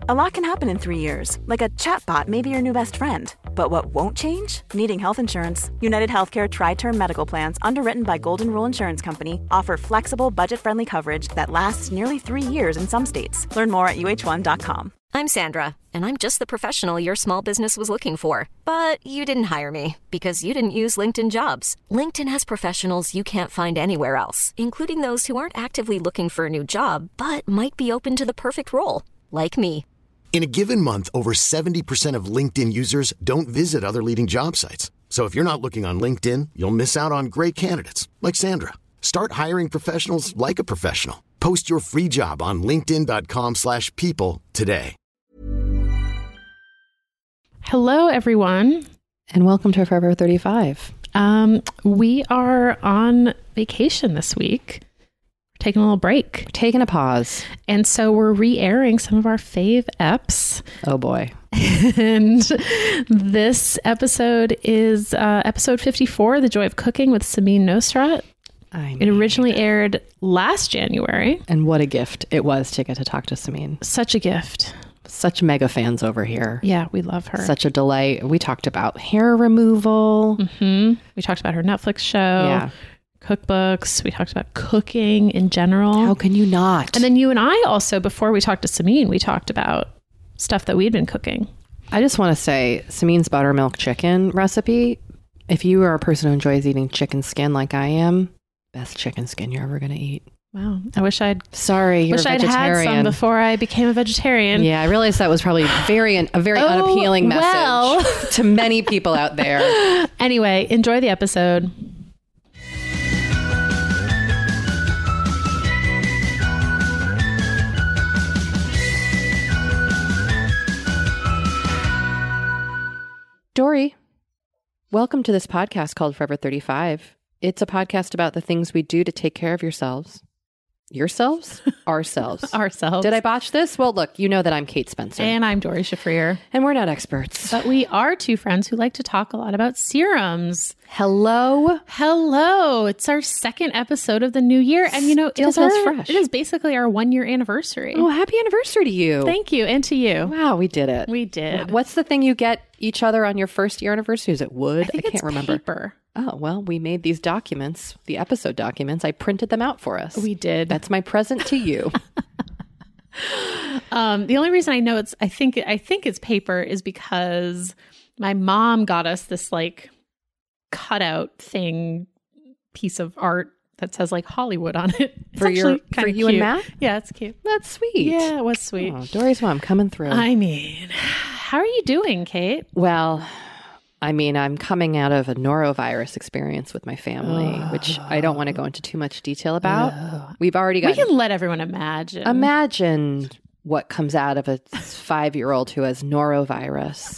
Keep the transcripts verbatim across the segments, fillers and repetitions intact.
A lot can happen in three years, like a chatbot may be your new best friend. But what won't change? Needing health insurance. United Healthcare Tri-Term Medical Plans, underwritten by Golden Rule Insurance Company, offer flexible, budget-friendly coverage that lasts nearly three years in some states. Learn more at U H one dot com. I'm Sandra, and I'm just the professional your small business was looking for. But you didn't hire me because you didn't use LinkedIn Jobs. LinkedIn has professionals you can't find anywhere else, including those who aren't actively looking for a new job, but might be open to the perfect role, like me. In a given month, over seventy percent of LinkedIn users don't visit other leading job sites. So if you're not looking on LinkedIn, you'll miss out on great candidates like Sandra. Start hiring professionals like a professional. Post your free job on linkedin dot com slash people today. Hello, everyone. And welcome to Forever thirty-five. Um, we are on vacation this week. We're taking a little break. Taking a pause. And so we're re-airing some of our fave eps. Oh, boy. And this episode is uh, episode fifty-four, The Joy of Cooking with Samin Nosrat. I mean, it originally aired last January. And what a gift it was to get to talk to Samin. Such a gift. Such mega fans over here. Yeah, we love her. Such a delight. We talked about hair removal. Mm-hmm. We talked about her Netflix show. Yeah. Cookbooks. We talked about cooking in general. How can you not? And then you and I also, before we talked to Samin, we talked about stuff that we'd been cooking. I just want to say Samin's buttermilk chicken recipe, if you are a person who enjoys eating chicken skin like I am, best chicken skin you're ever going to eat. Wow. I wish I'd Sorry, you're wish a I'd vegetarian. had some before I became a vegetarian. Yeah, I realized that was probably very a very Oh, unappealing message well. to many people out there. Anyway, enjoy the episode. Dory, welcome to this podcast called Forever thirty-five. It's a podcast about the things we do to take care of yourselves. Yourselves? Ourselves. Ourselves. Did I botch this? Well, look, you know that I'm Kate Spencer. And I'm Dory Shafrir. And we're not experts. But we are two friends who like to talk a lot about serums. Hello. Hello. It's our second episode of the new year. And you know, it Still is, feels our, fresh. it is basically our one year anniversary. Oh, happy anniversary to you. Thank you. And to you. Wow, we did it. We did. What's the thing you get each other on your first year anniversary? Is it wood? I, think I can't it's remember. Paper. Oh, well, we made these documents, the episode documents. I printed them out for us. We did. That's my present to you. um, the only reason I know it's, I think, I think it's paper is because my mom got us this like cutout thing, piece of art that says like Hollywood on it. It's For your- actually for kinda you and cute. Matt? Yeah, it's cute. That's sweet. Yeah, it was sweet. Oh, Dory's mom coming through. I mean, how are you doing, Kate? Well, I mean, I'm coming out of a norovirus experience with my family, oh. which I don't want to go into too much detail about. Oh. We've already got. We can let everyone imagine. Imagine what comes out of a five-year-old who has norovirus,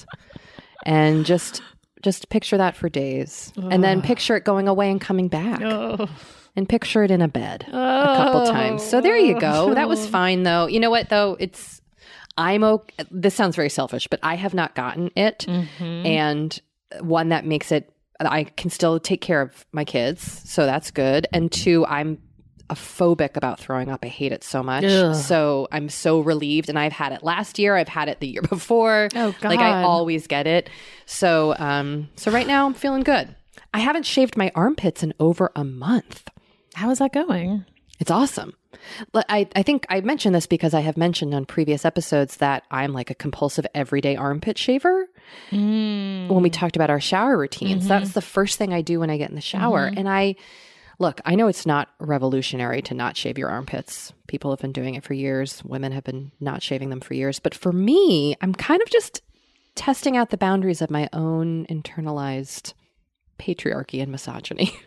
and just just picture that for days, oh. and then picture it going away and coming back. Oh. And picture it in a bed oh. a couple times. So there you go. That was fine, though. You know what, though? It's I'm okay. This sounds very selfish, but I have not gotten it, mm-hmm. and one that makes it, I can still take care of my kids. So that's good. And two, I'm a phobic about throwing up. I hate it so much. Ugh. So I'm so relieved. And I've had it last year. I've had it the year before. Oh, God. Like I always get it. So, um, so right now I'm feeling good. I haven't shaved my armpits in over a month. How is that going? It's awesome. I, I think I mentioned this because I have mentioned on previous episodes that I'm like a compulsive everyday armpit shaver. Mm. When we talked about our shower routines, mm-hmm. that's the first thing I do when I get in the shower. Mm-hmm. And I, look, I know it's not revolutionary to not shave your armpits. People have been doing it for years. Women have been not shaving them for years. But for me, I'm kind of just testing out the boundaries of my own internalized patriarchy and misogyny.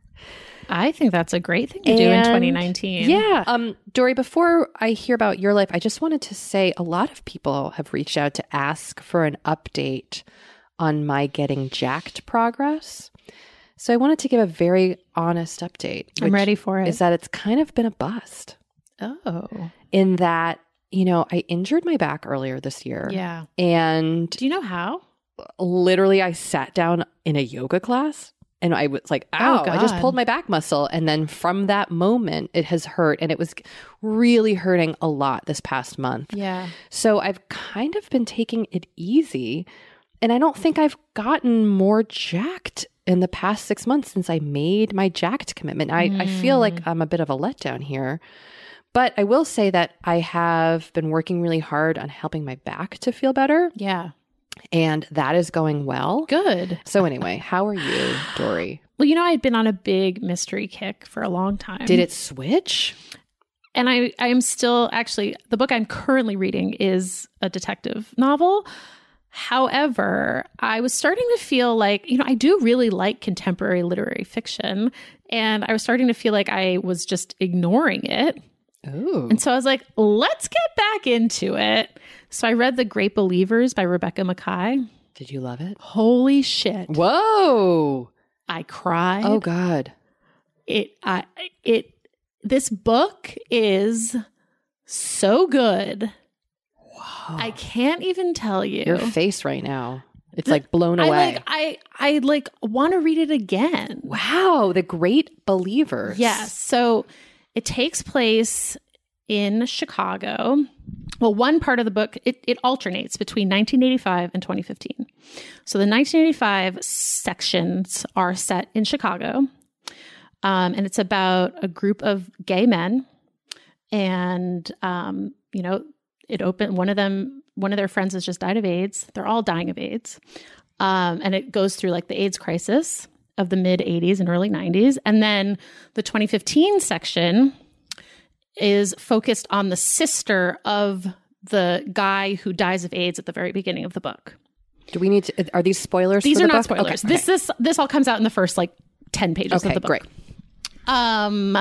I think that's a great thing to and, do in twenty nineteen. Yeah. Um, Dory, before I hear about your life, I just wanted to say a lot of people have reached out to ask for an update on my getting jacked progress. So I wanted to give a very honest update. I'm ready for it. Is that it's kind of been a bust. Oh. In that, you know, I injured my back earlier this year. Yeah. And do you know how? Literally, I sat down in a yoga class. And I was like, ow, Oh, I just God. pulled my back muscle. And then from that moment, it has hurt. And it was really hurting a lot this past month. Yeah. So I've kind of been taking it easy. And I don't think I've gotten more jacked in the past six months since I made my jacked commitment. I, mm. I feel like I'm a bit of a letdown here. But I will say that I have been working really hard on helping my back to feel better. Yeah. And that is going well. Good. So anyway, how are you, Dory? Well, you know, I'd been on a big mystery kick for a long time. Did it switch? And I, I am still actually, the book I'm currently reading is a detective novel. However, I was starting to feel like, you know, I do really like contemporary literary fiction. And I was starting to feel like I was just ignoring it. Ooh. And so I was like, let's get back into it. So I read The Great Believers by Rebecca Makkai. Did you love it? Holy shit. Whoa. I cried. Oh, God. It, I, it, this book is so good. Wow. I can't even tell you. Your face right now. It's like blown I away. like, I, I like want to read it again. Wow. The Great Believers. Yes. So it takes place in Chicago. Well, one part of the book, it, it alternates between nineteen eighty-five and twenty fifteen. So the nineteen eighty-five sections are set in Chicago. Um, and it's about a group of gay men. And, um, you know, it opened, one of them, one of their friends has just died of AIDS. They're all dying of AIDS. Um, and it goes through like the AIDS crisis of the mid eighties and early nineties. And then the twenty fifteen section is focused on the sister of the guy who dies of AIDS at the very beginning of the book. Do we need to, are these spoilers? These for are the not book? spoilers. Okay, This, okay. this, this all comes out in the first like ten pages Okay, of the book. great. Um,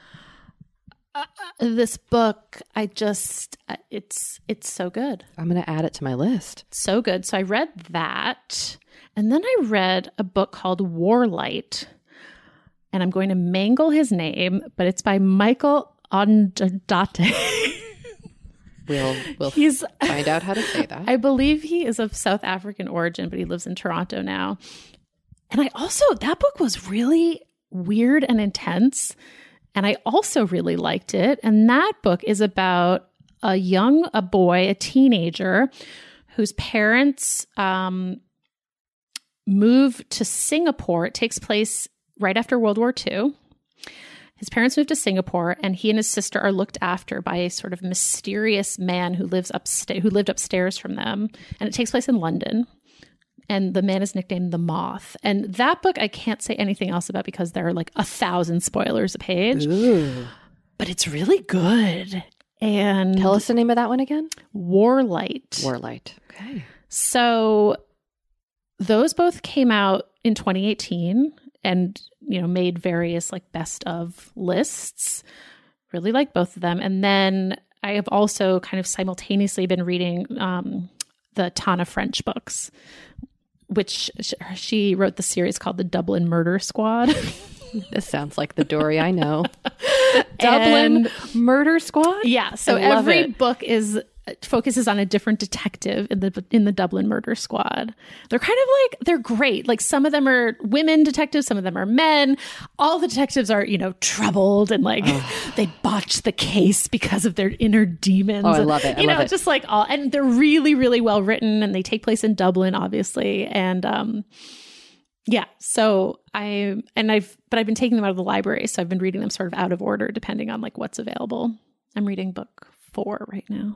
uh, this book, I just, uh, it's, it's so good. I'm going to add it to my list. So good. So I read that. And then I read a book called Warlight. And I'm going to mangle his name, but it's by Michael Ondate. We'll, we'll He's, find out how to say that. I believe he is of South African origin, but he lives in Toronto now. And I also, that book was really weird and intense. And I also really liked it. And that book is about a young, a boy, a teenager whose parents um, move to Singapore. It takes place right after World War Two. His parents moved to Singapore, and he and his sister are looked after by a sort of mysterious man who lives upsta- who lived upstairs from them. And it takes place in London. And the man is nicknamed the Moth. And that book I can't say anything else about because there are like a thousand spoilers a page. Ooh. But it's really good. And Tell us the name of that one again. Warlight. Warlight. Okay. So those both came out in twenty eighteen and, you know, made various like best of lists. Really like both of them. And then I have also kind of simultaneously been reading um, the Tana French books, which sh- she wrote the series called The Dublin Murder Squad. This sounds like the Dory I know. The Dublin And- Murder Squad? Yeah. So I love every it. book is focuses on a different detective in the in the Dublin Murder Squad. They're kind of like, they're great. Like some of them are women detectives, some of them are men. All the detectives are, you know, troubled and like they botch the case because of their inner demons. Oh, I And, love it. I you love know, it. just like all, and they're really, really well written, and they take place in Dublin, obviously. And um yeah, so I and I've but I've been taking them out of the library, so I've been reading them sort of out of order depending on like what's available. I'm reading book four right now.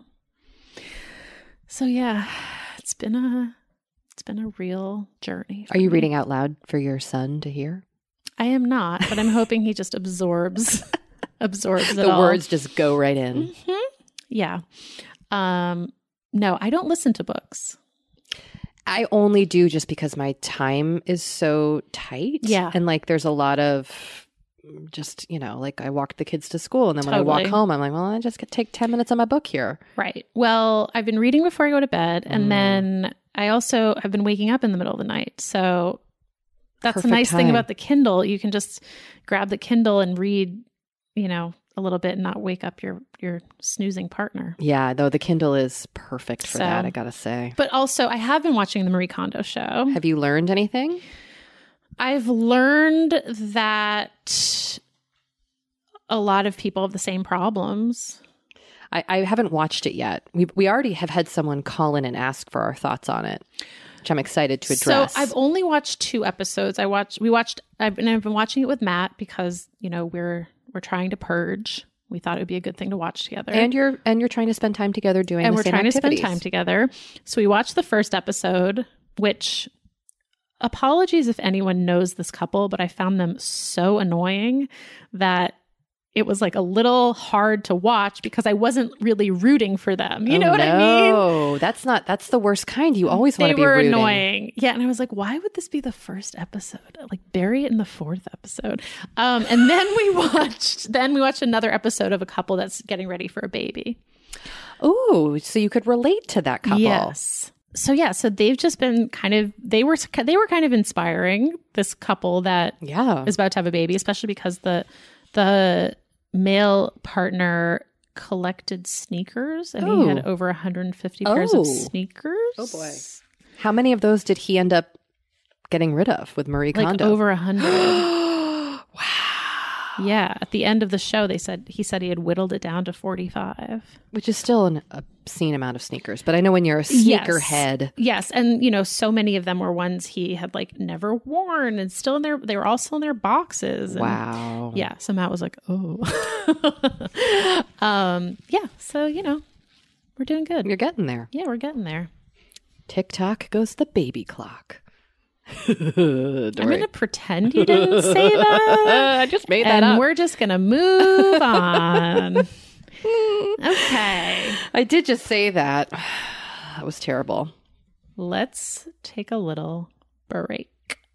So yeah, it's been a it's been a real journey. Are you me. reading out loud for your son to hear? I am not, but I'm hoping he just absorbs absorbs it The all. words just go right in. Yeah. Um no, I don't listen to books. I only do just because my time is so tight. Yeah. And like there's a lot of just, you know, like I walked the kids to school and then when I walk Totally. home, I'm like, well, I just could take ten minutes on my book here. Right. Well, I've been reading before I go to bed, and Mm. then I also have been waking up in the middle of the night. So that's Perfect the nice thing time. about the Kindle. You can just grab the Kindle and read, you know, a little bit and not wake up your your snoozing partner. Yeah, though the Kindle is perfect for So- that, I gotta say. But also, I have been watching the Marie Kondo show. Have you learned anything? I've learned that a lot of people have the same problems. I, I haven't watched it yet. We we already have had someone call in and ask for our thoughts on it, which I'm excited to address. So I've only watched two episodes. I watched. We watched. I've been. I've been watching it with Matt because you know we're we're trying to purge. We thought it would be a good thing to watch together. And you're and you're trying to spend time together doing. And the we're same trying activities. to spend time together. So we watched the first episode, which. Apologies if anyone knows this couple, but I found them so annoying that it was like a little hard to watch because I wasn't really rooting for them. You oh, know what no. I mean? No, that's not, that's the worst kind. You always want to be They were rooting. annoying. Yeah. And I was like, why would this be the first episode? Like bury it in the fourth episode. Um, and then we watched, then we watched another episode of a couple that's getting ready for a baby. Oh, so you could relate to that couple. Yes. So yeah, so they've just been kind of they were they were kind of inspiring, this couple that Yeah. is about to have a baby, especially because the the male partner collected sneakers and Oh. he had over one hundred fifty pairs Oh. of sneakers. Oh boy. How many of those did he end up getting rid of with Marie Like Kondo? over a hundred. Wow. Yeah. At the end of the show, they said he said he had whittled it down to forty-five. Which is still an obscene amount of sneakers. But I know when you're a sneakerhead. Yes. yes. And, you know, so many of them were ones he had like never worn and still in their, they were all still in their boxes. And Wow. yeah. So Matt was like, oh. um, yeah. So, you know, we're doing good. You're getting there. Yeah, we're getting there. Tick-tock goes the baby clock. I'm going to pretend you didn't say that. I just made that and up. we're just going to move on. Okay. I did just say that. That was terrible. Let's take a little break.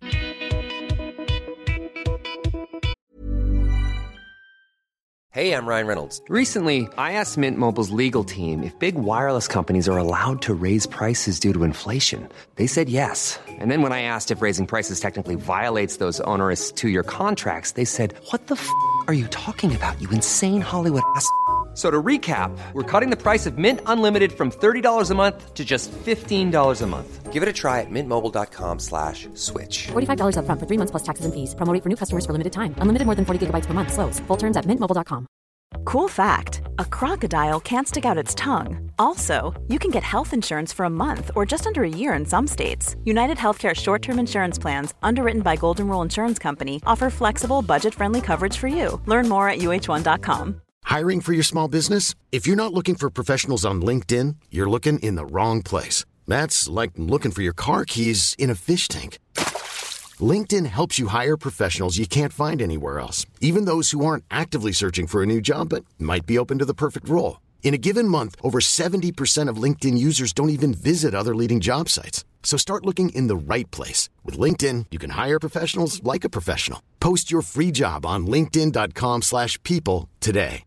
Hey, I'm Ryan Reynolds. Recently, I asked Mint Mobile's legal team if big wireless companies are allowed to raise prices due to inflation. They said yes. And then when I asked if raising prices technically violates those onerous two-year contracts, they said, "What the f*** are you talking about, you insane Hollywood ass?" So to recap, we're cutting the price of Mint Unlimited from thirty dollars a month to just fifteen dollars a month. Give it a try at mintmobile.com slash switch. forty-five dollars up front for three months plus taxes and fees. Promo rate for new customers for limited time. Unlimited more than forty gigabytes per month. Slows full terms at mint mobile dot com. Cool fact, a crocodile can't stick out its tongue. Also, you can get health insurance for a month or just under a year in some states. United Healthcare short-term insurance plans, underwritten by Golden Rule Insurance Company, offer flexible, budget-friendly coverage for you. Learn more at U H one dot com. Hiring for your small business? If you're not looking for professionals on LinkedIn, you're looking in the wrong place. That's like looking for your car keys in a fish tank. LinkedIn helps you hire professionals you can't find anywhere else, even those who aren't actively searching for a new job but might be open to the perfect role. In a given month, over seventy percent of LinkedIn users don't even visit other leading job sites. So start looking in the right place. With LinkedIn, you can hire professionals like a professional. Post your free job on linkedin dot com slash people today.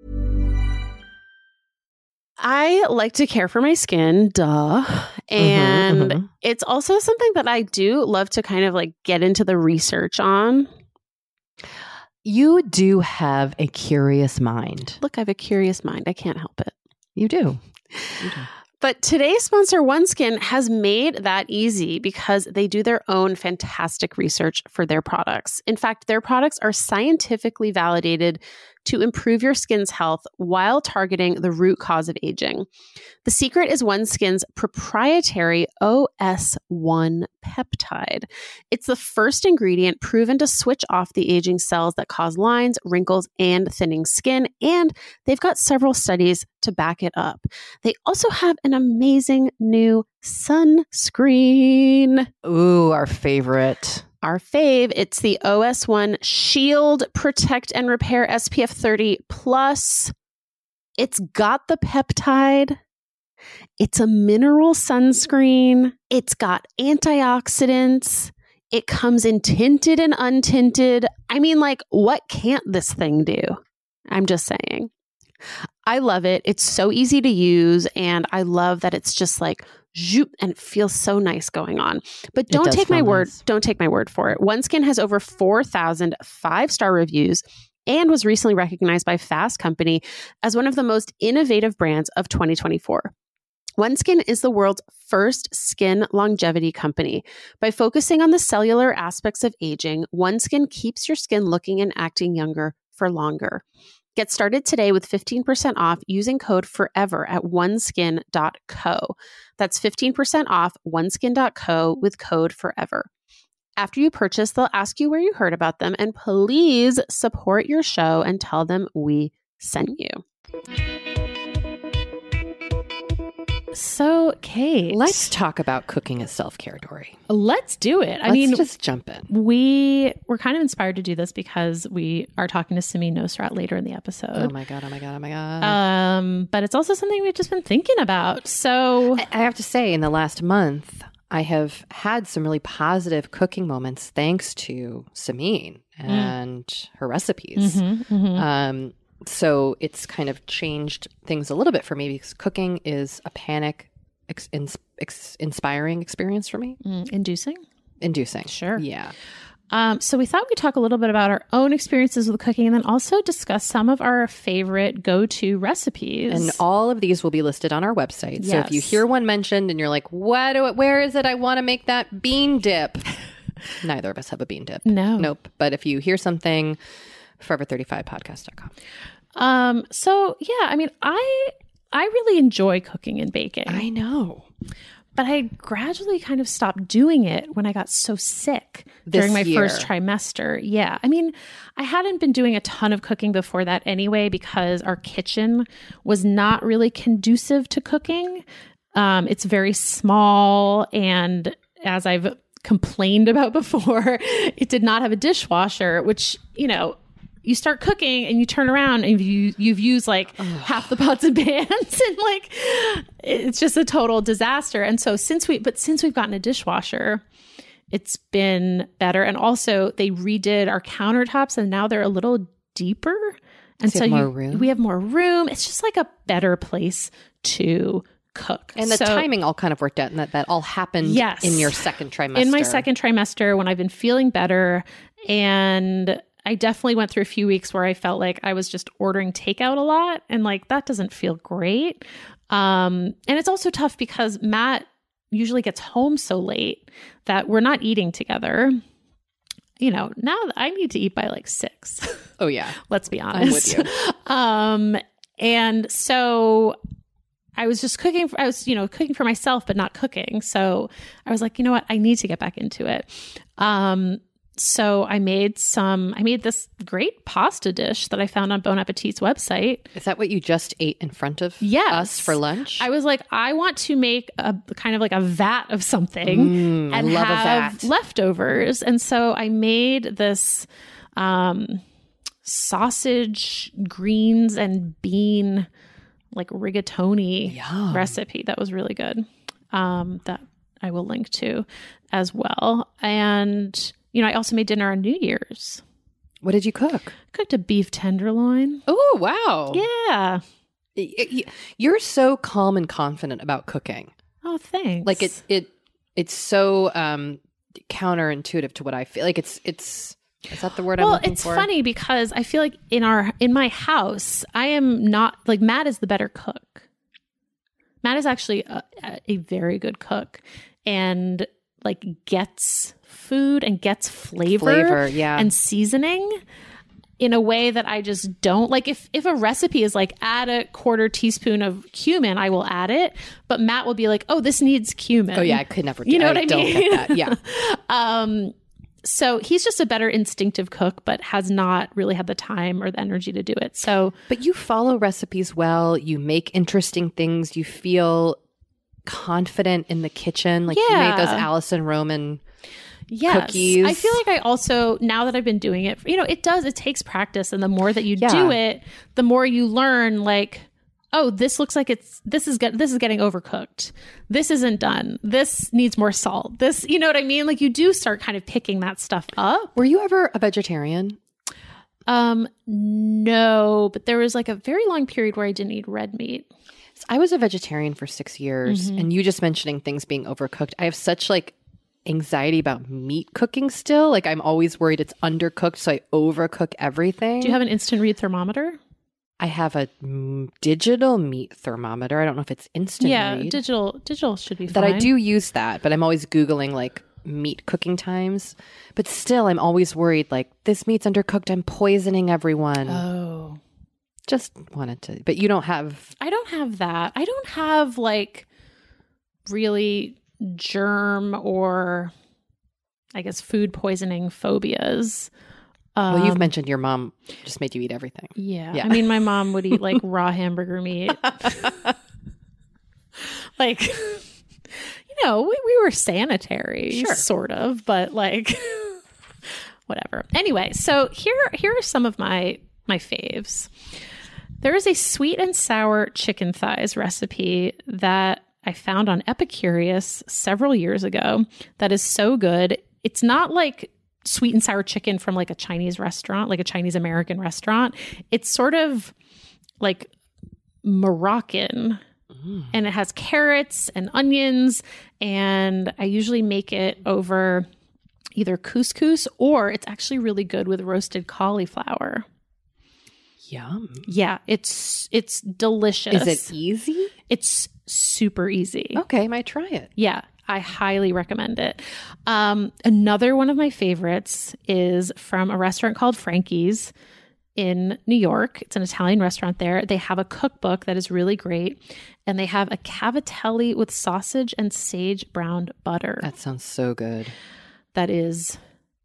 I like to care for my skin, duh. And Mm-hmm, mm-hmm. it's also something that I do love to kind of like get into the research on. You do have a curious mind. Look, I have a curious mind. I can't help it. You do. You do. But today's sponsor, OneSkin, has made that easy because they do their own fantastic research for their products. In fact, their products are scientifically validated to improve your skin's health while targeting the root cause of aging. The secret is OneSkin's proprietary O S one peptide. It's the first ingredient proven to switch off the aging cells that cause lines, wrinkles, and thinning skin, and they've got several studies to back it up. They also have an amazing new sunscreen. Ooh, our favorite. Our fave, it's the O S one Shield Protect and Repair S P F thirty plus. It's got the peptide. It's a mineral sunscreen. It's got antioxidants. It comes in tinted and untinted. I mean, like, what can't this thing do? I'm just saying. I love it. It's so easy to use. And I love that it's just like, zoop, and it feels so nice going on. But don't does take my feel word. nice. Don't take my word for it. OneSkin has over four thousand five-star reviews and was recently recognized by Fast Company as one of the most innovative brands of twenty twenty-four. OneSkin is the world's first skin longevity company. By focusing on the cellular aspects of aging, OneSkin keeps your skin looking and acting younger for longer. Get started today with fifteen percent off using code FOREVER at oneskin dot co. That's fifteen percent off oneskin dot co with code FOREVER. After you purchase, they'll ask you where you heard about them, and please support your show and tell them we sent you. So, Kate, Let's talk about cooking as self-care, Dory. let's do it. I Let's mean, just jump in. we were kind of inspired to do this because we are talking to Samin Nosrat later in the episode. Oh my God, oh my God, oh my God. Um, but it's also something we've just been thinking about. So, I I have to say, in the last month, I have had some really positive cooking moments thanks to Samin and mm. her recipes. Mm-hmm, mm-hmm. Um, so it's kind of changed things a little bit for me because cooking is a panic ex- ins- ex- inspiring experience for me. Mm, inducing? Inducing. Sure. Yeah. Um, so we thought we'd talk a little bit about our own experiences with cooking and then also discuss some of our favorite go-to recipes. And all of these will be listed on our website. Yes. So if you hear one mentioned and you're like, what do it, where is it? I want to make that bean dip. Neither of us have a bean dip. No. Nope. But if you hear something, forever thirty-five podcast dot com. Um, so yeah, I mean, I, I really enjoy cooking and baking. I know. But I gradually kind of stopped doing it when I got so sick This during my year. first trimester. Yeah. I mean, I hadn't been doing a ton of cooking before that anyway, because our kitchen was not really conducive to cooking. Um, it's very small. And as I've complained about before, it did not have a dishwasher, which, you know, you start cooking and you turn around and you, you've used like Ugh. half the pots and pans and like it's just a total disaster. And so since we, but since we've gotten a dishwasher, it's been better. And also they redid our countertops and now they're a little deeper. And so, so you you, have more room? we have more room. It's just like a better place to cook. And the so, timing all kind of worked out and that, that all happened yes, in your second trimester. In my second trimester when I've been feeling better. And I definitely went through a few weeks where I felt like I was just ordering takeout a lot. And like, that doesn't feel great. Um, and it's also tough because Matt usually gets home so late that we're not eating together. You know, now I need to eat by like six. Oh yeah. Let's be honest. I'm with you. um, and so I was just cooking for, I was, you know, cooking for myself, but not cooking. So I was like, you know what? I need to get back into it. Um, So I made some, I made this great pasta dish that I found on Bon Appetit's website. Is that what you just ate in front of yes. us for lunch? I was like, I want to make a kind of like a vat of something mm, and love have a vat. leftovers. And so I made this um, sausage, greens, and bean like rigatoni Yum. recipe that was really good. Um, that I will link to as well. And you know, I also made dinner on New Year's. What did you cook? Cooked a beef tenderloin. Oh, wow. Yeah. You're so calm and confident about cooking. Oh, thanks. Like it, it, it's so um, counterintuitive to what I feel. Like it's, it's. Is that the word well, I'm looking it's for? funny because I feel like in our in my house, I am not like Matt is the better cook. Matt is actually a, a very good cook, and like gets food and gets flavor, flavor yeah. and seasoning in a way that I just don't. Like if, if a recipe is like add a quarter teaspoon of cumin, I will add it. But Matt will be like, oh, this needs cumin. Oh yeah, I could never do You know I what I don't mean? Get that. Yeah. um, so he's just a better instinctive cook, but has not really had the time or the energy to do it. So, but you follow recipes well. You make interesting things. You feel confident in the kitchen. Like yeah. you made those Alison Roman yes. cookies. I feel like I also, now that I've been doing it, you know, it does, it takes practice. And the more that you yeah. do it, the more you learn like, oh, this looks like it's, this is get, this is getting overcooked. This isn't done. This needs more salt. This, you know what I mean? Like you do start kind of picking that stuff up. Were you ever a vegetarian? Um, no, but there was like a very long period where I didn't eat red meat. I was a vegetarian for six years Mm-hmm. and you just mentioning things being overcooked. I have such like anxiety about meat cooking still. Like I'm always worried it's undercooked, so I overcook everything. Do you have an instant read thermometer? I have a mm, digital meat thermometer. I don't know if it's instant Yeah, read. digital digital should be fine. That I do use that, but I'm always Googling like meat cooking times. But still, I'm always worried like this meat's undercooked. I'm poisoning everyone. Oh. Just wanted to. But you don't have. I don't have that. I don't have like really germ or I guess food poisoning phobias. Um, Well, you've mentioned your mom just made you eat everything. Yeah. Yeah. I mean, my mom would eat like raw hamburger meat. Like, you know, we, we were sanitary, Sure. sort of, but like, whatever. Anyway, so here here are some of my my faves. There is a sweet and sour chicken thighs recipe that I found on Epicurious several years ago that is so good. It's not like sweet and sour chicken from like a Chinese restaurant, like a Chinese American restaurant. It's sort of like Moroccan. Mm. And it has carrots and onions. And I usually make it over either couscous or it's actually really good with roasted cauliflower. Yum. Yeah, it's it's delicious. Is it easy? It's super easy. Okay, might try it. Yeah, I highly recommend it. Um, another one of my favorites is from a restaurant called Frankie's in New York. It's an Italian restaurant there. They have a cookbook that is really great. And they have a cavatelli with sausage and sage browned butter. That sounds so good. That is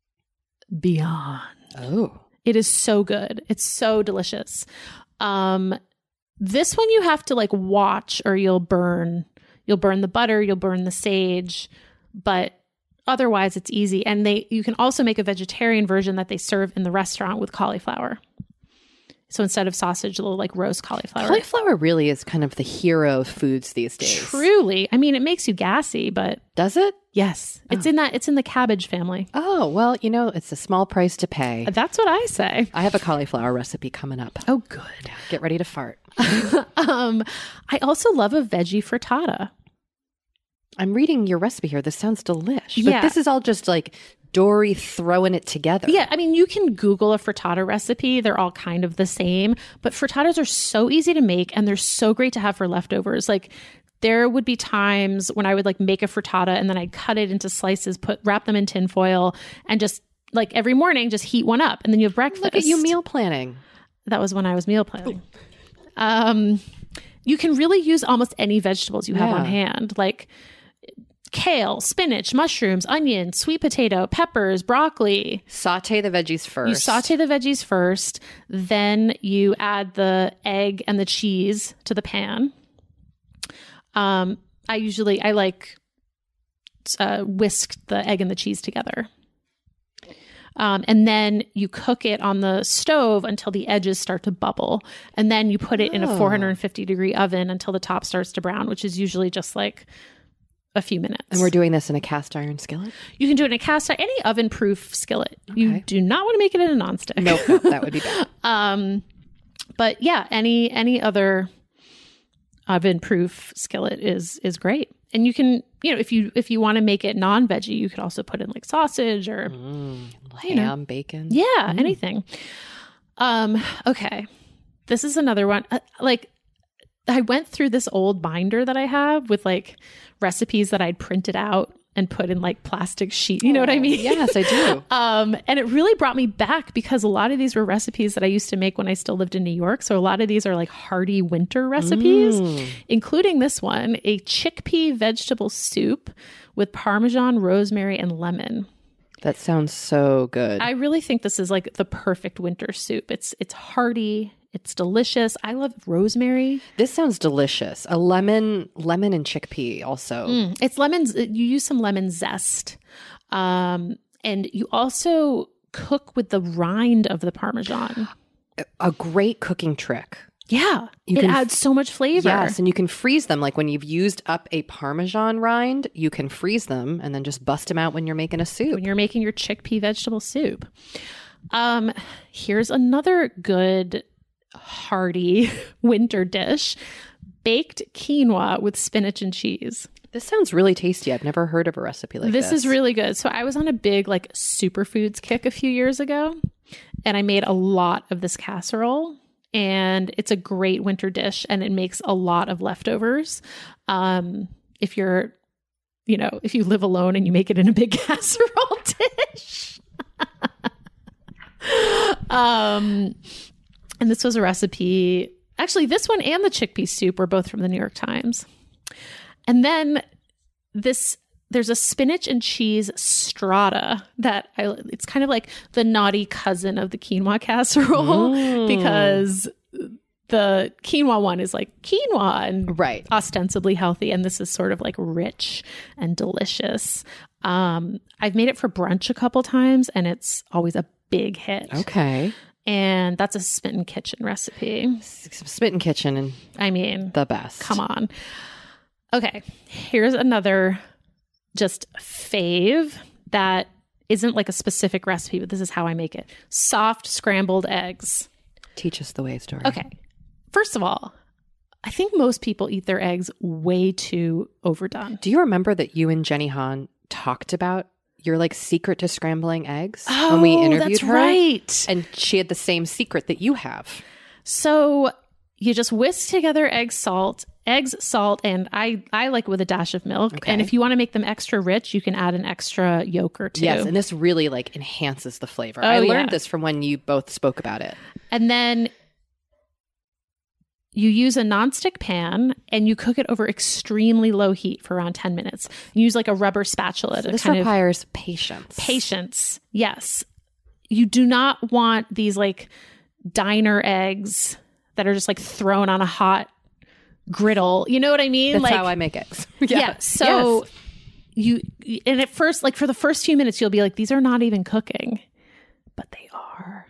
beyond. Oh. It is so good. It's so delicious. Um, this one you have to like watch or you'll burn. You'll burn the butter, you'll burn the sage, but otherwise it's easy. And they you can also make a vegetarian version that they serve in the restaurant with cauliflower. So instead of sausage, they'll like roast cauliflower. Cauliflower really is kind of the hero of foods these days. Truly. I mean, it makes you gassy, but does it? Yes. It's in that it's in the cabbage family. Oh, well, you know, it's a small price to pay. That's what I say. I have a cauliflower recipe coming up. Oh, good. Get ready to fart. um, I also love a veggie frittata. I'm reading your recipe here. This sounds delish. But Yeah. this is all just like Dory throwing it together. Yeah, I mean, you can Google a frittata recipe. They're all kind of the same, but frittatas are so easy to make and they're so great to have for leftovers. Like there would be times when I would like make a frittata and then I'd cut it into slices, put wrap them in tin foil and just like every morning just heat one up and then you have breakfast. Look at you meal planning. That was when I was meal planning. Um, you can really use almost any vegetables you have Yeah. on hand. Like kale, spinach, mushrooms, onion, sweet potato, peppers, broccoli. Saute the veggies first. You saute the veggies first, then you add the egg and the cheese to the pan. Um, I usually, I like uh, whisk the egg and the cheese together. Um, and then you cook it on the stove until the edges start to bubble. And then you put it in a four hundred fifty degree oven until the top starts to brown, which is usually just like a few minutes. And we're doing this in a cast iron skillet? You can do it in a cast iron, any oven proof skillet. You Okay. do not want to make it in a nonstick. Nope, nope, that would be bad. Um, but yeah, any any other oven proof skillet is is great. And you can, you know, if you if you want to make it non-veggie, you could also put in like sausage or Mm, you know. ham, bacon. yeah, anything. Um, okay. This is another one. Uh, like I went through this old binder that I have with like recipes that I'd printed out and put in like plastic sheet. You know what I mean? Yes, I do. Um, and it really brought me back because a lot of these were recipes that I used to make when I still lived in New York. So a lot of these are like hearty winter recipes, Mm. including this one, a chickpea vegetable soup with Parmesan, rosemary, and lemon. That sounds so good. I really think this is like the perfect winter soup. It's it's hearty. It's delicious. I love rosemary. This sounds delicious. A lemon, lemon and chickpea also. Mm, it's lemons. You use some lemon zest. Um, and you also cook with the rind of the Parmesan. A great cooking trick. Yeah. You it can f- adds so much flavor. Yes, and you can freeze them. Like when you've used up a Parmesan rind, you can freeze them and then just bust them out when you're making a soup. When you're making your chickpea vegetable soup. Um, here's another good hearty winter dish, baked quinoa with spinach and cheese. This sounds really tasty. I've never heard of a recipe like this. This is really good. So I was on a big like superfoods kick a few years ago and I made a lot of this casserole and it's a great winter dish, and it makes a lot of leftovers. Um, if you're, you know, if you live alone and you make it in a big casserole dish. um, and this was a recipe. Actually, this one and the chickpea soup were both from the New York Times. And then this, there's a spinach and cheese strata that I, it's kind of like the naughty cousin of the quinoa casserole mm. because the quinoa one is like quinoa and right. ostensibly healthy. And this is sort of like rich and delicious. Um, I've made it for brunch a couple times and it's always a big hit. Okay. And that's a Smitten Kitchen recipe. Smitten Kitchen. And I mean, the best. Come on. Okay. Here's another just fave that isn't like a specific recipe, but this is how I make it. Soft scrambled eggs. Teach us the way, Story. Okay. First of all, I think most people eat their eggs way too overdone. Do you remember that you and Jenny Han talked about your like secret to scrambling eggs oh, when we interviewed that's her? Right. And she had the same secret that you have. So you just whisk together egg salt, eggs, salt, and I, I like with a dash of milk. Okay. And if you want to make them extra rich, you can add an extra yolk or two. Yes, and this really like enhances the flavor. Oh, I learned yeah. this from when you both spoke about it. And then you use a nonstick pan and you cook it over extremely low heat for around ten minutes. You use like a rubber spatula So to this kind requires of, patience. Patience, yes. You do not want these like diner eggs that are just like thrown on a hot griddle. You know what I mean? That's like, how I make eggs. yeah. yeah. So yes. you, and at first, like for the first few minutes, you'll be like, these are not even cooking, but they are.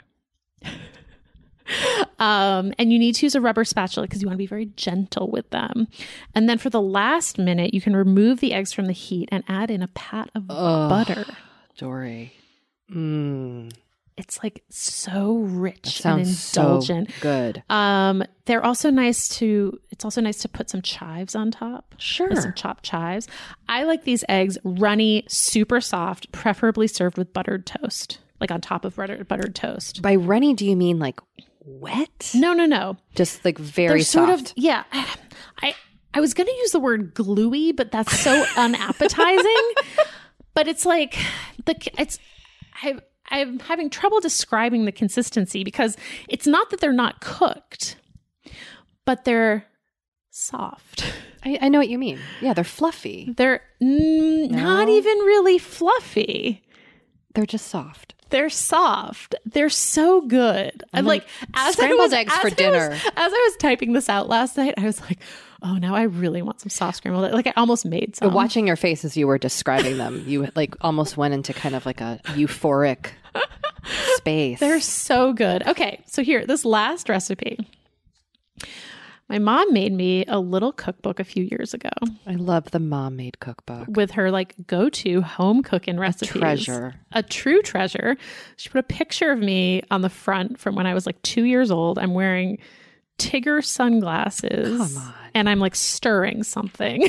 um, and you need to use a rubber spatula because you want to be very gentle with them. And then for the last minute, you can remove the eggs from the heat and add in a pat of Ugh, butter. Dory. Mm. It's like so rich That and sounds indulgent. So good. Um, they're also nice to, it's also nice to put some chives on top. Sure. Some chopped chives. I like these eggs runny, super soft, preferably served with buttered toast, like on top of buttered, buttered toast. By runny, do you mean like wet? No, no, no. Just like very they're sort soft. of, yeah. I, I was going to use the word gluey, but that's so unappetizing. But it's like, the it's, I I'm having trouble describing the consistency because it's not that they're not cooked, but they're soft. I, I know what you mean. Yeah, they're fluffy. They're mm, No? not even really fluffy. They're just soft. They're soft. They're so good. And like as scrambled I was, eggs as for I dinner. Was, as I was typing this out last night, I was like, oh, now I really want some soft scrambled eggs. Like I almost made some. Watching your face as you were describing them, you like almost went into kind of like a euphoric space. They're so good. Okay, so here, this last recipe. My mom made me a little cookbook a few years ago. I love the mom-made cookbook. With her like go-to home cooking recipes. A treasure. A true treasure. She put a picture of me on the front from when I was like two years old. I'm wearing Tigger sunglasses. Come on. And I'm like stirring something.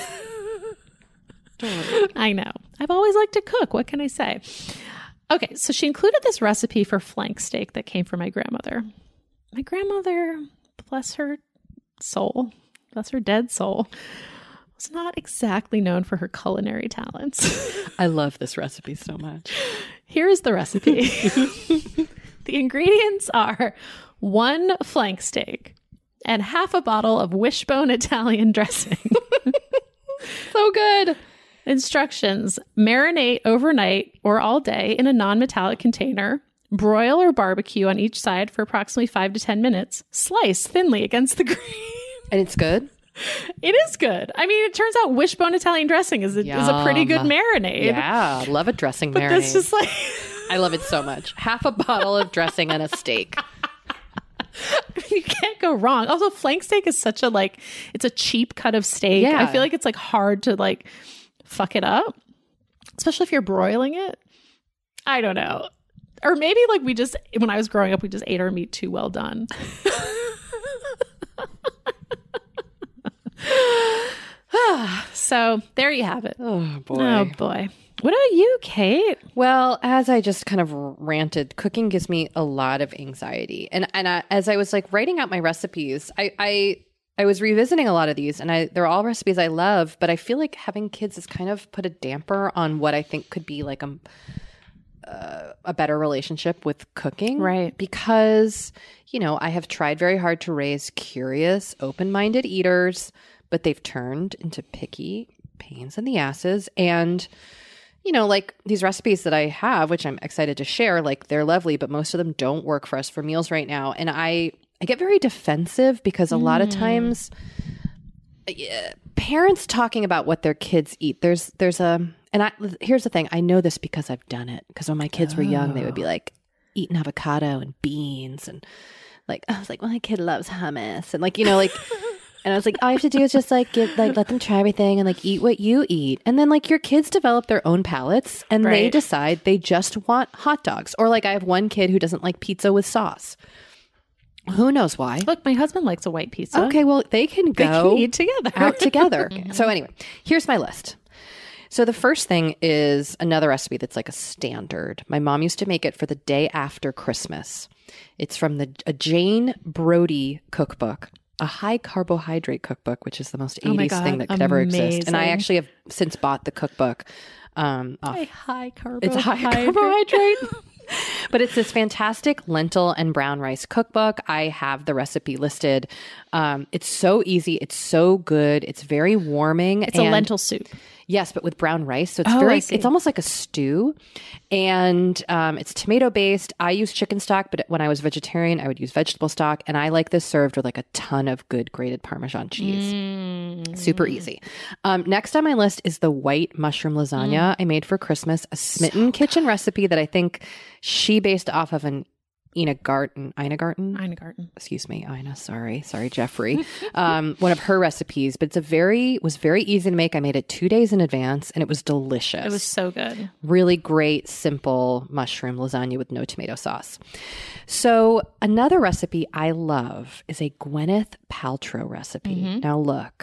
I know. I've always liked to cook. What can I say? Okay, so she included this recipe for flank steak that came from my grandmother. My grandmother, bless her soul, bless her dead soul, was not exactly known for her culinary talents. I love this recipe so much. Here is the recipe. The ingredients are one flank steak and half a bottle of Wishbone Italian dressing. So good. Instructions: marinate overnight or all day in a non-metallic container. Broil or barbecue on each side for approximately five to ten minutes. Slice thinly against the grain. And it's good? It is good. I mean, it turns out Wishbone Italian dressing is a, is a pretty good marinade. Yeah, love a dressing but marinade. That's just like... I love it so much. Half a bottle of dressing and a steak. You can't go wrong. Also, flank steak is such a like, it's a cheap cut of steak. Yeah. I feel like it's like hard to like fuck it up, especially if you're broiling it. I don't know. Or maybe like we just, when I was growing up, we just ate our meat too well done. So there you have it. Oh, boy. Oh, boy. What about you, Kate? Well, as I just kind of ranted, cooking gives me a lot of anxiety. And and I, as I was like writing out my recipes, I, I I was revisiting a lot of these, and I they're all recipes I love, but I feel like having kids has kind of put a damper on what I think could be like a uh, a better relationship with cooking. Right. Because, you know, I have tried very hard to raise curious, open-minded eaters, but they've turned into picky pains in the asses. And you know, like these recipes that I have, which I'm excited to share, like they're lovely, but most of them don't work for us for meals right now. And I, I get very defensive because a mm. lot of times yeah, parents talking about what their kids eat, there's, there's a, and I, here's the thing. I know this because I've done it. Because when my kids oh. were young, they would be like eating avocado and beans. And like, I was like, well, my kid loves hummus. And like, you know, like, and I was like, all you have to do is just like get like let them try everything and like eat what you eat. And then like your kids develop their own palates and right. they decide they just want hot dogs. Or like I have one kid who doesn't like pizza with sauce. Who knows why? Look, my husband likes a white pizza. Okay, well, they can go they can eat together. out together. Mm-hmm. So anyway, here's my list. So the first thing is another recipe that's like a standard. My mom used to make it for the day after Christmas. It's from the a Jane Brody cookbook. A high carbohydrate cookbook, which is the most eighties oh God, thing that could ever exist. And I actually have since bought the cookbook. Um, off. A high carbohydrate. It's high carbohydrate. But it's this fantastic lentil and brown rice cookbook. I have the recipe listed. Um, it's so easy. It's so good. It's very warming. It's a lentil soup. Yes, but with brown rice. So it's oh, very, it's almost like a stew. And um, it's tomato based. I use chicken stock, but when I was vegetarian, I would use vegetable stock. And I like this served with like a ton of good grated Parmesan cheese. Mm. Super easy. Um, next on my list is the white mushroom lasagna mm. I made for Christmas, a Smitten so Kitchen recipe that I think she based off of an Ina Garten, Ina Garten? Ina Garten. Excuse me, Ina. Sorry. Sorry, Jeffrey. um, one of her recipes, but it's a very, was very easy to make. I made it two days in advance and it was delicious. It was so good. Really great, simple mushroom lasagna with no tomato sauce. So another recipe I love is a Gwyneth Paltrow recipe. Mm-hmm. Now look.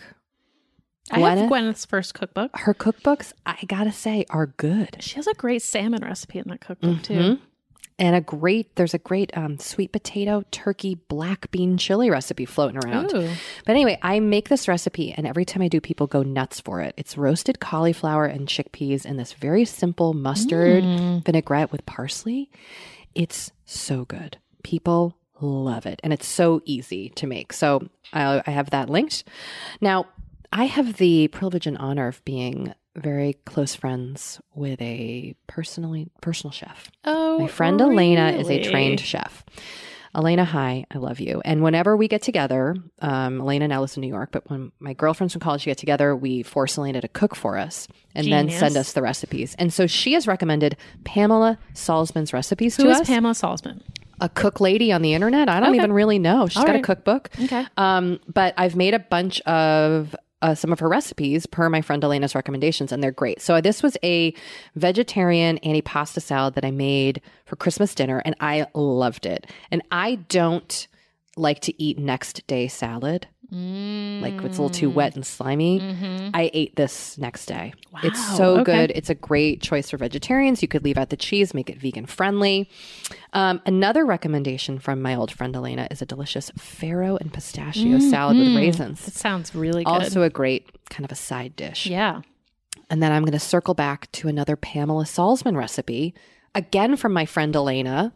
I Gwyneth, have Gwyneth's first cookbook. Her cookbooks, I gotta say, are good. She has a great salmon recipe in that cookbook mm-hmm. too. And a great, there's a great um, sweet potato, turkey, black bean chili recipe floating around. Ooh. But anyway, I make this recipe and every time I do, people go nuts for it. It's roasted cauliflower and chickpeas in this very simple mustard mm. vinaigrette with parsley. It's so good. People love it. And it's so easy to make. So I, I have that linked. Now, I have the privilege and honor of being very close friends with a personally personal chef. Oh, my friend really? Elena is a trained chef. Elena, hi, I love you. And whenever we get together, um, Elena now lives in New York, but when my girlfriends from college get together, we force Elena to cook for us and Genius. then send us the recipes. And so she has recommended Pamela Salzman's recipes Who to us. us. Who is Pamela Salzman? A cook lady on the internet. I don't okay. even really know. She's All got right. a cookbook. Okay. Um, but I've made a bunch of Uh, some of her recipes per my friend Elena's recommendations, and they're great. So this was a vegetarian antipasta salad that I made for Christmas dinner, and I loved it. And I don't like to eat next day salad. Mm. Like it's a little too wet and slimy. Mm-hmm. I ate this next day. Wow. It's so okay. good. It's a great choice for vegetarians. You could leave out the cheese, make it vegan friendly. Um, another recommendation from my old friend Elena is a delicious farro and pistachio mm, salad mm. with raisins. It sounds really good. Also a great kind of a side dish. Yeah. And then I'm going to circle back to another Pamela Salzman recipe, again from my friend Elena.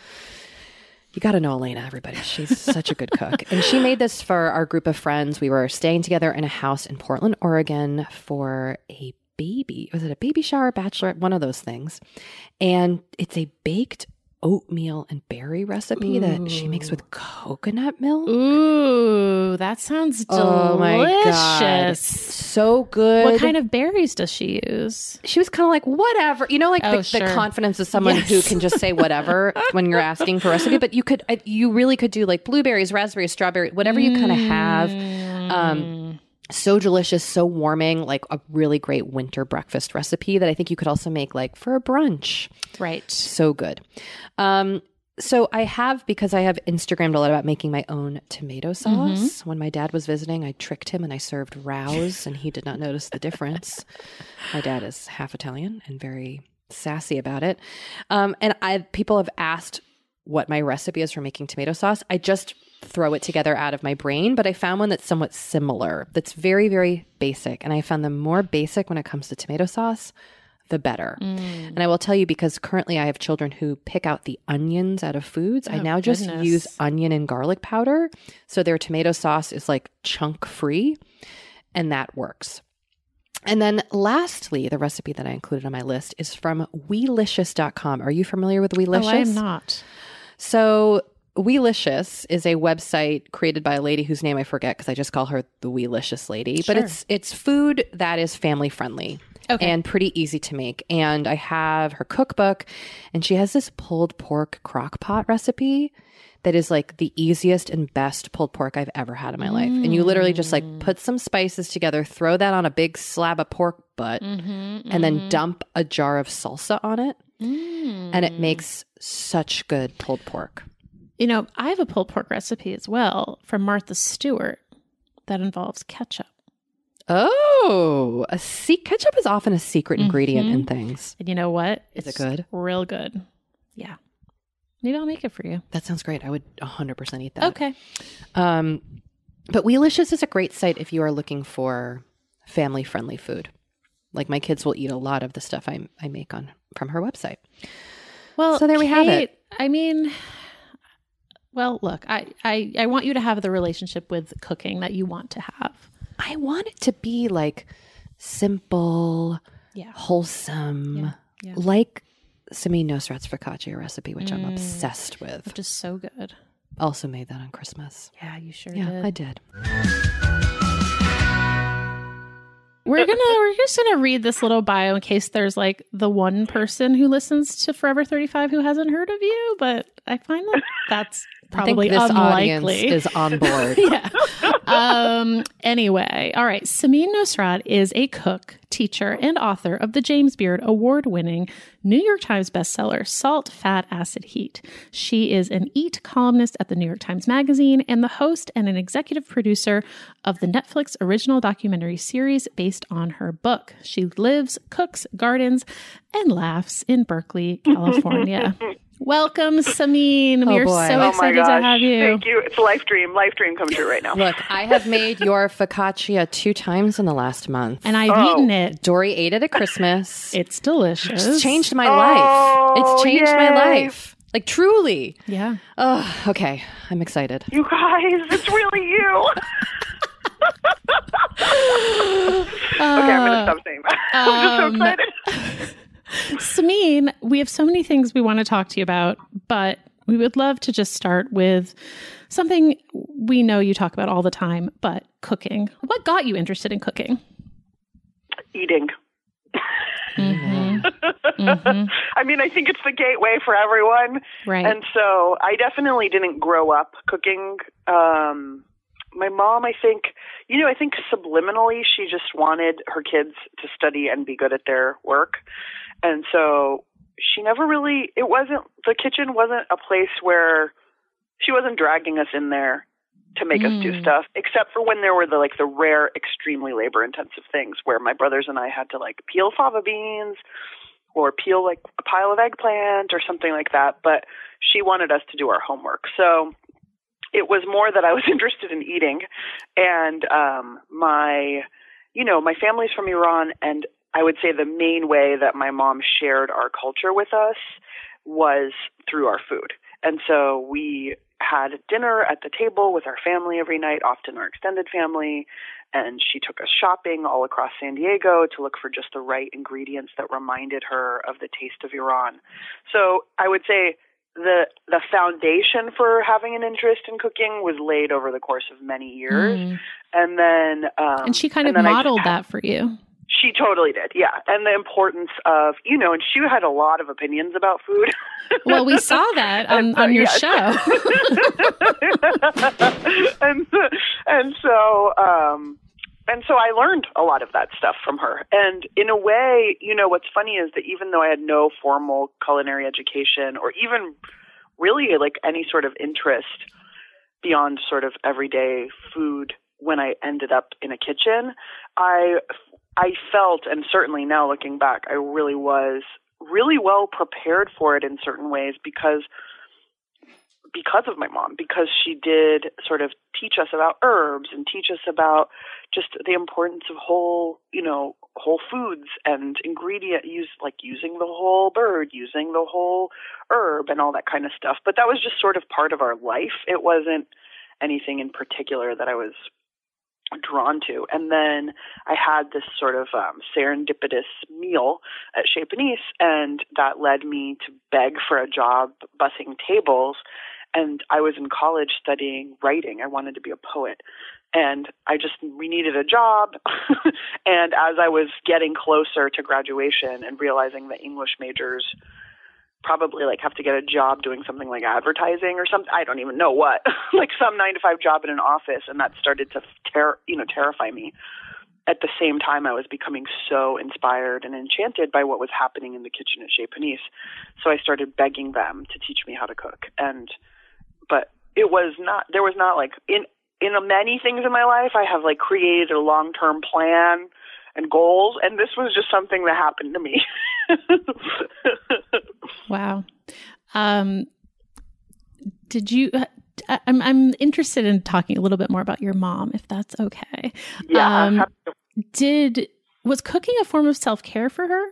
You got to know Elena, everybody. She's such a good cook. And she made this for our group of friends. We were staying together in a house in Portland, Oregon for a baby. Was it a baby shower, bachelorette? One of those things. And it's a baked oatmeal and berry recipe Ooh. that she makes with coconut milk. Ooh, that sounds delicious. Oh my God. So good. What kind of berries does she use? She was kind of like, whatever. You know, like oh, the, sure. the confidence of someone yes. who can just say whatever when you're asking for a recipe. But you could, you really could do like blueberries, raspberries, strawberry, whatever you kind of have. Um, so delicious, so warming, like a really great winter breakfast recipe that I think you could also make like for a brunch. Right. So good. Um, So I have, because I have Instagrammed a lot about making my own tomato sauce. Mm-hmm. When my dad was visiting, I tricked him and I served Rouse, and he did not notice the difference. My dad is half Italian and very sassy about it. Um, and I people have asked what my recipe is for making tomato sauce. I just throw it together out of my brain, but I found one that's somewhat similar, that's very, very basic. And I found the more basic when it comes to tomato sauce, the better. Mm. And I will tell you, because currently I have children who pick out the onions out of foods. Oh, I now just goodness. use onion and garlic powder. So their tomato sauce is like chunk free, and that works. And then lastly, the recipe that I included on my list is from Weelicious dot com. Are you familiar with Weelicious? Oh, I am not. So Weelicious is a website created by a lady whose name I forget because I just call her the Weelicious lady. Sure. But it's it's food that is family friendly. Okay. And pretty easy to make. And I have her cookbook, and she has this pulled pork crock pot recipe that is like the easiest and best pulled pork I've ever had in my mm. life. And you literally just like put some spices together, throw that on a big slab of pork butt, mm-hmm, and mm-hmm. then dump a jar of salsa on it. Mm. And it makes such good pulled pork. You know, I have a pulled pork recipe as well from Martha Stewart that involves ketchup. Oh, a se- ketchup is often a secret ingredient mm-hmm. in things. And you know what? Is it's it good? Real good. Yeah. Maybe I'll make it for you. That sounds great. I would one hundred percent eat that. Okay. Um, but Weelicious is a great site if you are looking for family-friendly food. Like my kids will eat a lot of the stuff I I make on from her website. Well, so there we Kate, have it. I mean, well, look, I, I, I want you to have the relationship with cooking that you want to have. I want it to be like simple, yeah. wholesome, yeah. Yeah. like Samin Nosrat's focaccia recipe, which mm, I'm obsessed with. Which is so good. Also made that on Christmas. Yeah, you sure yeah, did. I did. We're gonna we're just gonna read this little bio in case there's like the one person who listens to Forever thirty-five who hasn't heard of you, but I find that that's probably I think this unlikely. Audience is on board. yeah. Um, anyway, all right. Samin Nosrat is a cook, teacher, and author of the James Beard award-winning New York Times bestseller, Salt, Fat, Acid, Heat. She is an Eat columnist at the New York Times Magazine and the host and an executive producer of the Netflix original documentary series based on her book. She lives, cooks, gardens, and laughs in Berkeley, California. Welcome, Samin. Oh, we are boy. so oh excited to have you. Thank you. It's a life dream. Life dream come true right now. Look, I have made your focaccia two times in the last month. And I've oh. eaten it. Dory ate it at Christmas. It's delicious. It's changed my oh, life. It's changed yay. my life. Like, truly. Yeah. Oh, okay. I'm excited. You guys, it's really you. okay, I'm going to stop saying that. I'm just so excited. Samin, we have so many things we want to talk to you about, but we would love to just start with something we know you talk about all the time, but cooking. What got you interested in cooking? Eating. Mm-hmm. mm-hmm. I mean, I think it's the gateway for everyone. Right. And so I definitely didn't grow up cooking. Um, my mom, I think, you know, I think subliminally she just wanted her kids to study and be good at their work. And so she never really, it wasn't, the kitchen wasn't a place where she wasn't dragging us in there to make mm. us do stuff, except for when there were the, like the rare, extremely labor intensive things where my brothers and I had to like peel fava beans or peel like a pile of eggplant or something like that. But she wanted us to do our homework. So it was more that I was interested in eating. And um, my, you know, my family's from Iran, and I would say the main way that my mom shared our culture with us was through our food. And so we had dinner at the table with our family every night, often our extended family, and she took us shopping all across San Diego to look for just the right ingredients that reminded her of the taste of Iran. So I would say the the foundation for having an interest in cooking was laid over the course of many years. Mm. And then um, and she kind of modeled that for you. She totally did, yeah. And the importance of, you know, and she had a lot of opinions about food. Well, we saw that on, so, on your yes. show. and, and so, um, and so I learned a lot of that stuff from her. And in a way, you know, what's funny is that even though I had no formal culinary education or even really like any sort of interest beyond sort of everyday food when I ended up in a kitchen. I I felt, and certainly now looking back, I really was really well prepared for it in certain ways because because of my mom, because she did sort of teach us about herbs and teach us about just the importance of whole, you know, whole foods and ingredient use, like using the whole bird, using the whole herb and all that kind of stuff. But that was just sort of part of our life. It wasn't anything in particular that I was drawn to. And then I had this sort of um, serendipitous meal at Chez Panisse, and that led me to beg for a job bussing tables. And I was in college studying writing. I wanted to be a poet. And I just, we needed a job. And as I was getting closer to graduation and realizing that English majors probably like have to get a job doing something like advertising or something, I don't even know what, like some nine to five job in an office. And that started to ter- you know, terrify me. At the same time, I was becoming so inspired and enchanted by what was happening in the kitchen at Chez Panisse. So I started begging them to teach me how to cook. And, but it was not, there was not like, in, in many things in my life, I have like created a long-term plan and goals. And this was just something that happened to me. Wow. Um, did you, I, I'm, I'm interested in talking a little bit more about your mom, if that's okay. Yeah. Um, did, was cooking a form of self-care for her?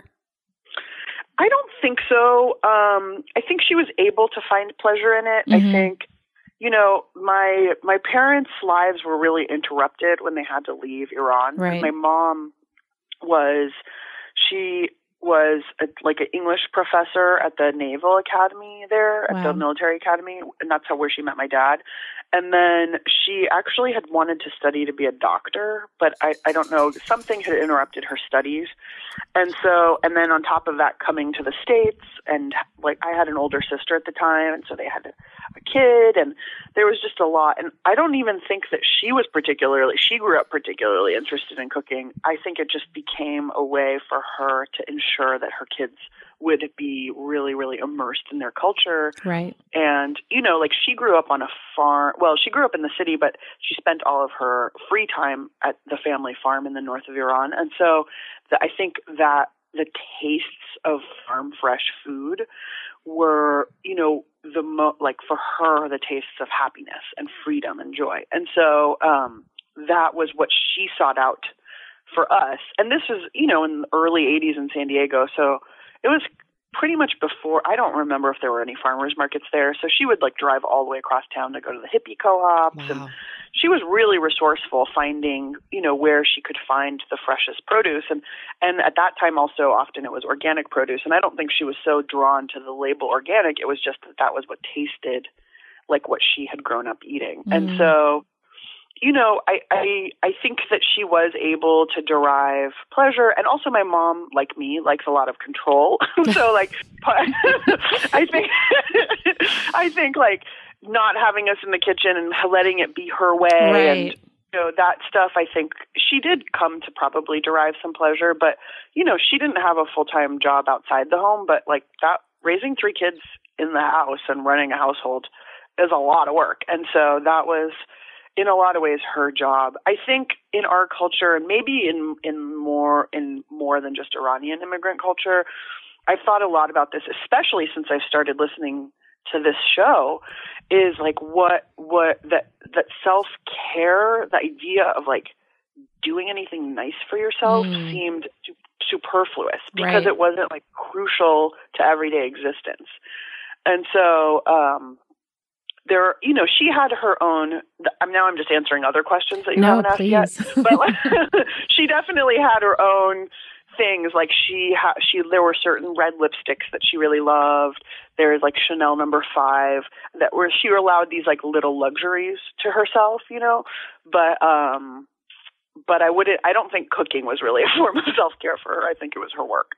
I don't think so. Um, I think she was able to find pleasure in it. Mm-hmm. I think, you know, my, my parents' lives were really interrupted when they had to leave Iran. Right. My mom was, she was a, like an English professor at the Naval Academy there, at wow. the military academy, and that's how where she met my dad. And then she actually had wanted to study to be a doctor, but I, I don't know, something had interrupted her studies. And so, and then on top of that, coming to the States, and like I had an older sister at the time, and so they had a, a kid, and there was just a lot. And I don't even think that she was particularly, she grew up particularly interested in cooking. I think it just became a way for her to ensure that her kids would be really, really immersed in their culture. Right. And, you know, like she grew up on a farm. Well, she grew up in the city, but she spent all of her free time at the family farm in the north of Iran. And so the, I think that the tastes of farm fresh food were, you know, the mo- like for her, the tastes of happiness and freedom and joy. And so um, that was what she sought out for us. And this was, you know, in the early eighties in San Diego. So it was pretty much before, I don't remember if there were any farmers markets there. So she would like drive all the way across town to go to the hippie co-ops. Wow. And she was really resourceful finding, you know, where she could find the freshest produce. And, and at that time also often it was organic produce. And I don't think she was so drawn to the label organic. It was just that that was what tasted like what she had grown up eating. Mm. And so, you know, I, I I think that she was able to derive pleasure. And also my mom, like me, likes a lot of control. So like, I think, I think like not having us in the kitchen and letting it be her way right. and, you know, that stuff, I think she did come to probably derive some pleasure. But, you know, she didn't have a full-time job outside the home, but like that, raising three kids in the house and running a household is a lot of work. And so that was, in a lot of ways, her job. I think in our culture, and maybe in in more in more than just Iranian immigrant culture, I've thought a lot about this, especially since I've started listening to this show, is like what what that that self care, the idea of like doing anything nice for yourself mm. seemed su- superfluous because right. it wasn't like crucial to everyday existence. And so, um, There, you know, she had her own. I'm now. I'm just answering other questions that you no, haven't asked please. yet. But like, she definitely had her own things. Like she, ha- she, there were certain red lipsticks that she really loved. There's like Chanel number five that were she allowed these like little luxuries to herself, you know. But, um, but I wouldn't. I don't think cooking was really a form of self care for her. I think it was her work.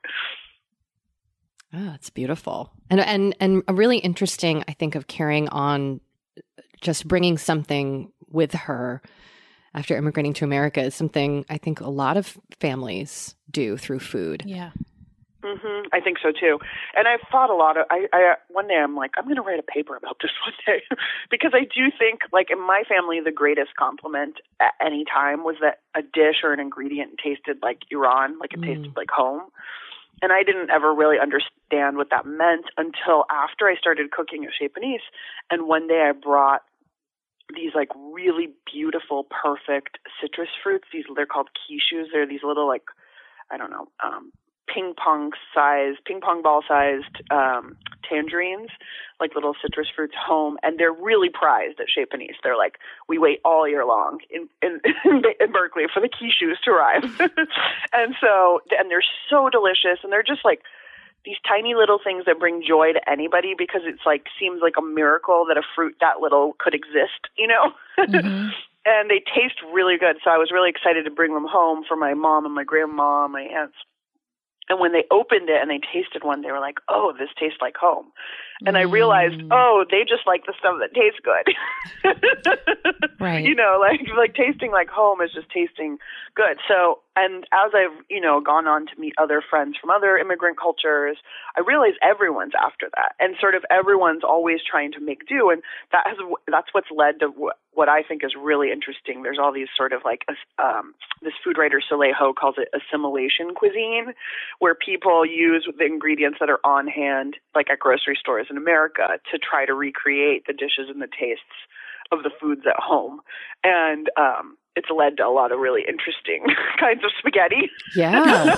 Oh, it's beautiful. And, and, and really interesting, I think, of carrying on, just bringing something with her after immigrating to America is something I think a lot of families do through food. Yeah. Mm-hmm. I think so too. And I've thought a lot of, I, I, one day I'm like, I'm going to write a paper about this one day because I do think, like, in my family, the greatest compliment at any time was that a dish or an ingredient tasted like Iran, like it mm. tasted like home. And I didn't ever really understand what that meant until after I started cooking at Chez Panisse. And one day I brought these like really beautiful, perfect citrus fruits. These, they're called quichus. They're these little, like, I don't know, um, ping pong sized, ping pong ball sized um, tangerines, like little citrus fruits home. And they're really prized at Chez Panisse. They're like, we wait all year long in, in, in Berkeley for the quichus to arrive. And so, and they're so delicious. And they're just like these tiny little things that bring joy to anybody because it's like, seems like a miracle that a fruit that little could exist, you know? Mm-hmm. And they taste really good. So I was really excited to bring them home for my mom and my grandma and my aunts. And when they opened it and they tasted one, they were like, oh, this tastes like home. And mm. I realized, oh, they just like the stuff that tastes good. Right. You know, like like tasting like home is just tasting good. So, and as I've, you know, gone on to meet other friends from other immigrant cultures, I realize everyone's after that. And sort of everyone's always trying to make do. And that has, that's what's led to what, what I think is really interesting. There's all these sort of like, um, this food writer Soleil Ho calls it assimilation cuisine, where people use the ingredients that are on hand, like at grocery stores in America, to try to recreate the dishes and the tastes of the foods at home. And um, it's led to a lot of really interesting kinds of spaghetti. Yeah.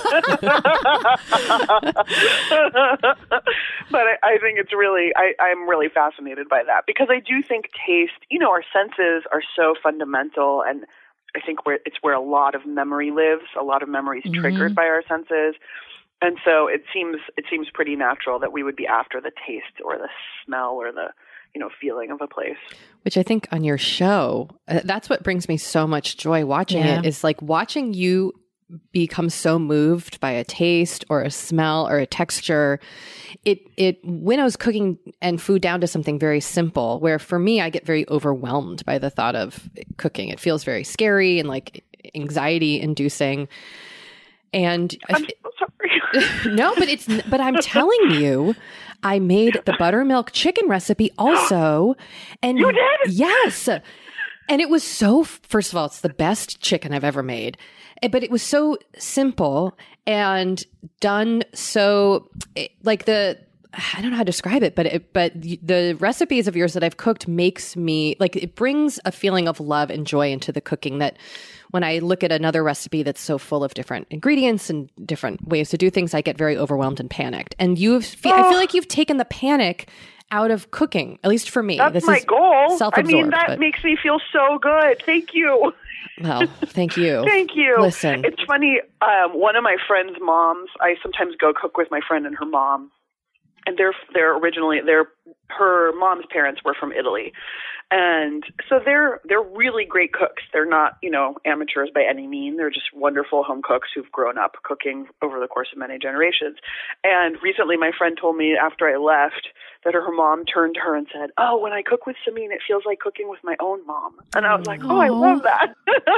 But I, I think it's really, I, I'm really fascinated by that because I do think taste, you know, our senses are so fundamental, and I think where it's where a lot of memory lives, a lot of memories mm-hmm. triggered by our senses. And so it seems it seems pretty natural that we would be after the taste or the smell or the, you know, feeling of a place. Which I think on your show, uh, that's what brings me so much joy watching yeah. it, is like watching you become so moved by a taste or a smell or a texture. It it winnows cooking and food down to something very simple, where for me, I get very overwhelmed by the thought of cooking. It feels very scary and like anxiety inducing. And I'm so sorry. No, but it's, but I'm telling you, I made the buttermilk chicken recipe also. And you did? Yes. And it was so, first of all, it's the best chicken I've ever made, but it was so simple and done so like the, I don't know how to describe it, but it, but the recipes of yours that I've cooked makes me like, it brings a feeling of love and joy into the cooking that when I look at another recipe that's so full of different ingredients and different ways to do things, I get very overwhelmed and panicked. And you've, oh. I feel like you've taken the panic out of cooking, at least for me. That's this my is goal. Self-absorbed, I mean, that but... makes me feel so good. Thank you. Well, thank you. Thank you. Listen. It's funny. Um, one of my friend's moms, I sometimes go cook with my friend and her mom. And they're they're originally they're her mom's parents were from Italy, and so they're they're really great cooks. They're not, you know, amateurs by any means. They're just wonderful home cooks who've grown up cooking over the course of many generations. And recently, my friend told me after I left that her mom turned to her and said, "Oh, when I cook with Samin, it feels like cooking with my own mom." And I was like, "Oh, I love that."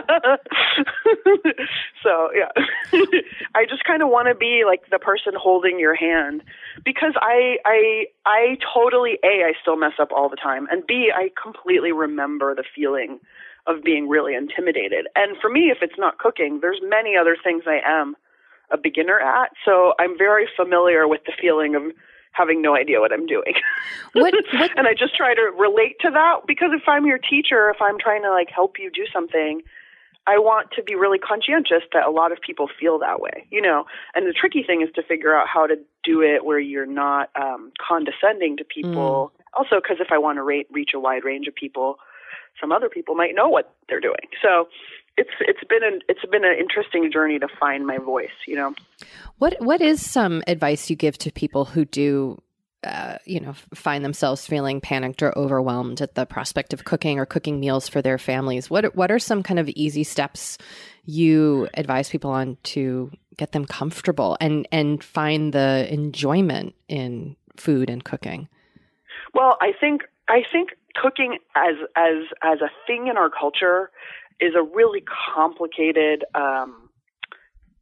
So yeah, I just kind of want to be like the person holding your hand, because I I I totally A, I still mess up all the time, and B, I completely remember the feeling of being really intimidated. And for me, if it's not cooking, there's many other things I am a beginner at. So I'm very familiar with the feeling of having no idea what I'm doing. What, what? And I just try to relate to that, because if I'm your teacher, if I'm trying to like help you do something, I want to be really conscientious that a lot of people feel that way, you know. And the tricky thing is to figure out how to do it where you're not um, condescending to people. Mm. Also, because if I want to rate, reach a wide range of people, some other people might know what they're doing. So it's it's been an it's been an interesting journey to find my voice, you know. What what is some advice you give to people who do, uh, you know, find themselves feeling panicked or overwhelmed at the prospect of cooking or cooking meals for their families? What what are some kind of easy steps you advise people on to get them comfortable and and find the enjoyment in food and cooking? Well, I think I think cooking as as as a thing in our culture is a really complicated um,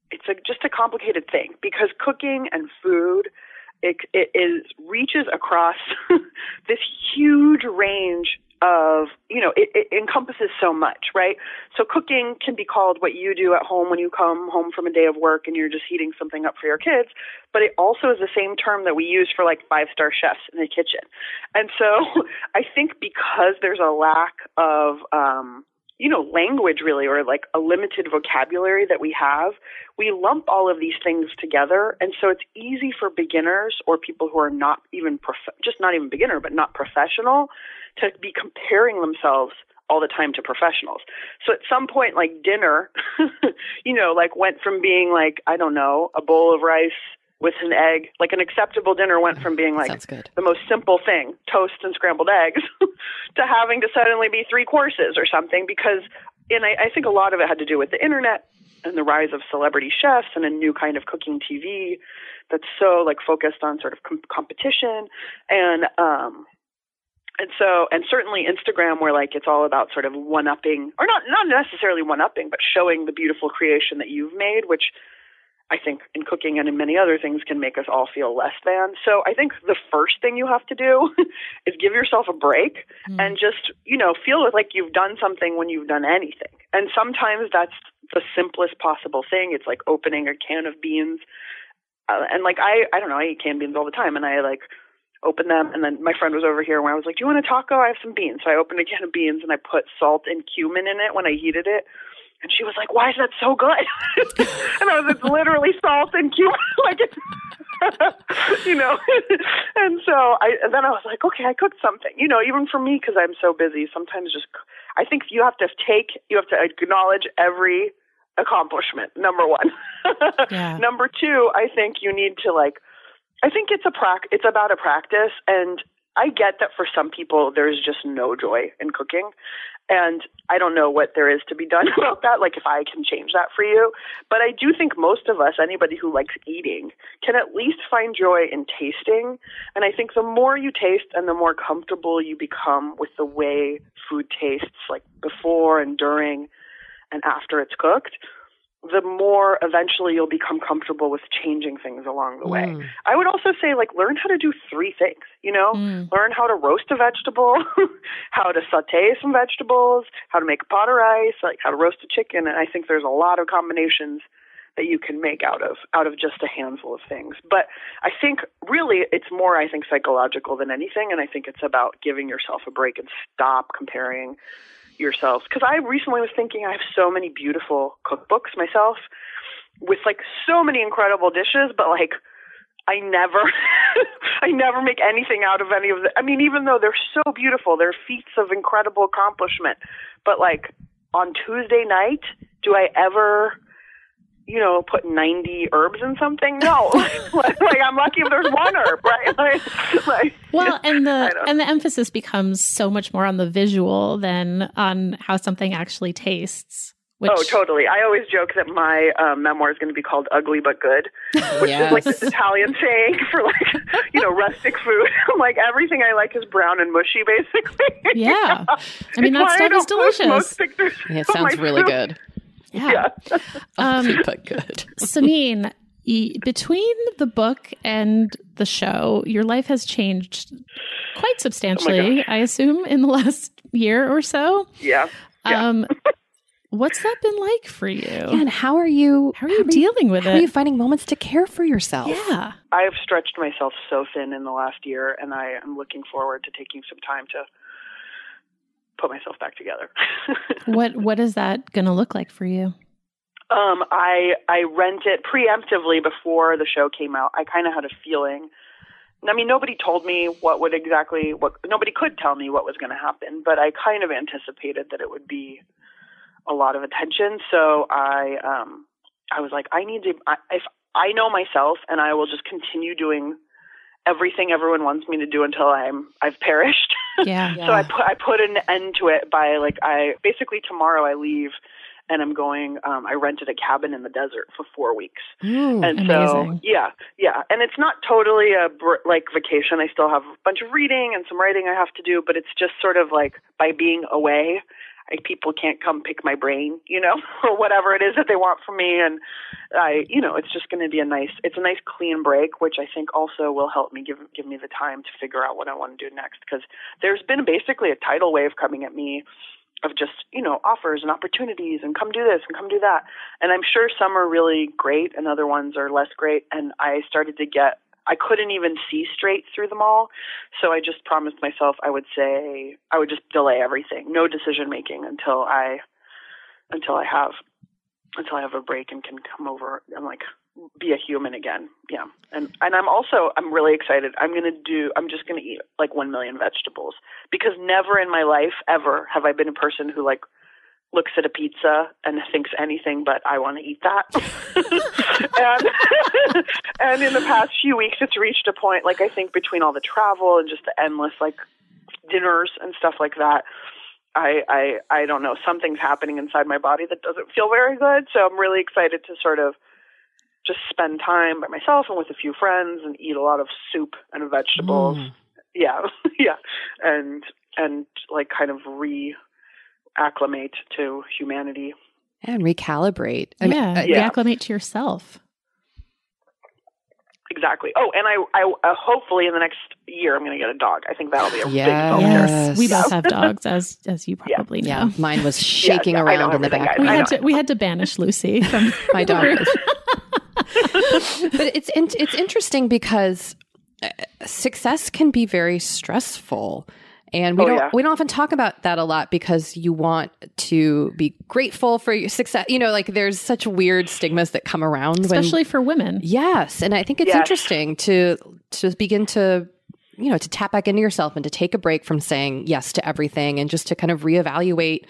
it's a, just a complicated thing because cooking and food, it, it is reaches across this huge range of, you know, it, it encompasses so much, right? So cooking can be called what you do at home when you come home from a day of work and you're just heating something up for your kids. But it also is the same term that we use for like five-star chefs in the kitchen. And so I think because there's a lack of, um, you know, language really, or like a limited vocabulary that we have, we lump all of these things together. And so it's easy for beginners or people who are not even, prof- just not even beginner, but not professional, to be comparing themselves all the time to professionals. So at some point, like dinner, you know, like went from being like, I don't know, a bowl of rice with an egg, like an acceptable dinner went from being like the most simple thing, toast and scrambled eggs, to having to suddenly be three courses or something because, and I, I think a lot of it had to do with the internet and the rise of celebrity chefs and a new kind of cooking T V that's so like focused on sort of com- competition and, um, And so, and certainly Instagram, where like it's all about sort of one-upping, or not not necessarily one-upping, but showing the beautiful creation that you've made, which I think in cooking and in many other things can make us all feel less than. So I think the first thing you have to do is give yourself a break mm. and just, you know, feel like you've done something when you've done anything. And sometimes that's the simplest possible thing. It's like opening a can of beans. Uh, and like, I, I don't know, I eat canned beans all the time, and I like open them, and then my friend was over here when I was like, do you want a taco? I have some beans. So I opened a can of beans and I put salt and cumin in it when I heated it. And she was like, why is that so good? And I was like, it's literally salt and cumin. Like, it's, you know. And so I, and then I was like, okay, I cooked something. You know, even for me, because I'm so busy, sometimes just, I think you have to take, you have to acknowledge every accomplishment, number one. Yeah. Number two, I think you need to like, I think it's a prac- it's about a practice, and I get that for some people there's just no joy in cooking, and I don't know what there is to be done about that, like if I can change that for you. But I do think most of us, anybody who likes eating, can at least find joy in tasting, and I think the more you taste and the more comfortable you become with the way food tastes, like before and during and after it's cooked, the more eventually you'll become comfortable with changing things along the way. Mm. I would also say, like, learn how to do three things, you know? Mm. Learn how to roast a vegetable, how to saute some vegetables, how to make a pot of rice, like how to roast a chicken. And I think there's a lot of combinations that you can make out of out of just a handful of things. But I think really it's more, I think, psychological than anything. And I think it's about giving yourself a break and stop comparing yourselves. Because I recently was thinking I have so many beautiful cookbooks myself with like so many incredible dishes, but like I never I never make anything out of any of the I mean, even though they're so beautiful, they're feats of incredible accomplishment. But like on Tuesday night, do I ever, you know, put ninety herbs in something? No. like, like I'm lucky if there's one herb, right? Like, like, well, and the and the emphasis becomes so much more on the visual than on how something actually tastes. Which... Oh, totally. I always joke that my um, memoir is going to be called Ugly But Good, which yes. is like this Italian saying for like, you know, rustic food. Like everything I like is brown and mushy, basically. Yeah. I mean, that stuff is delicious. Yeah, it sounds really food. Good. Yeah. yeah. um, but good. Samin, y- between the book and the show, your life has changed quite substantially, oh I assume, in the last year or so. Yeah. yeah. Um, what's that been like for you? Yeah, and how are you? How are you how dealing you, with how it? How are you finding moments to care for yourself? Yeah. I've stretched myself so thin in the last year, and I am looking forward to taking some time to put myself back together. what What is that going to look like for you? Um, I I rented preemptively before the show came out. I kind of had a feeling. I mean, nobody told me what would exactly what nobody could tell me what was going to happen, but I kind of anticipated that it would be a lot of attention. So I um I was like, I need to. I, if I know myself, and I will just continue doing everything everyone wants me to do until I'm I've perished. Yeah. yeah. So I put I put an end to it by like I basically tomorrow I leave and I'm going um I rented a cabin in the desert for four weeks. Ooh, and amazing. so yeah, yeah. And it's not totally a like vacation. I still have a bunch of reading and some writing I have to do, but it's just sort of like by being away, like people can't come pick my brain, you know, or whatever it is that they want from me. And I, you know, it's just going to be a nice, it's a nice clean break, which I think also will help me give, give me the time to figure out what I want to do next. Cause there's been basically a tidal wave coming at me of just, you know, offers and opportunities and come do this and come do that. And I'm sure some are really great and other ones are less great. And I started to get, I couldn't even see straight through them all. So I just promised myself I would say, I would just delay everything, no decision making until I, until I have, until I have a break and can come over and like be a human again. Yeah. And, and I'm also, I'm really excited. I'm going to do, I'm just going to eat like one million vegetables because never in my life ever have I been a person who like looks at a pizza and thinks anything but I want to eat that. and, and in the past few weeks, it's reached a point, like I think between all the travel and just the endless like dinners and stuff like that, I, I, I don't know, something's happening inside my body that doesn't feel very good. So I'm really excited to sort of just spend time by myself and with a few friends and eat a lot of soup and vegetables. Mm. Yeah. yeah. And, and like kind of re acclimate to humanity and recalibrate. I yeah, mean, uh, yeah, reacclimate to yourself. Exactly. Oh, and I, I uh, hopefully in the next year I'm going to get a dog. I think that'll be a yes. big focus. Yes, we both have dogs, as as you probably yeah. know. Yeah, mine was shaking yeah, around in the back. We had to we had to banish Lucy from my dog. But it's it's interesting because success can be very stressful. And we oh, don't yeah. we don't often talk about that a lot because you want to be grateful for your success. You know, like there's such weird stigmas that come around, especially when, for women. Yes, and I think it's yes. interesting to to begin to you know to tap back into yourself and to take a break from saying yes to everything and just to kind of reevaluate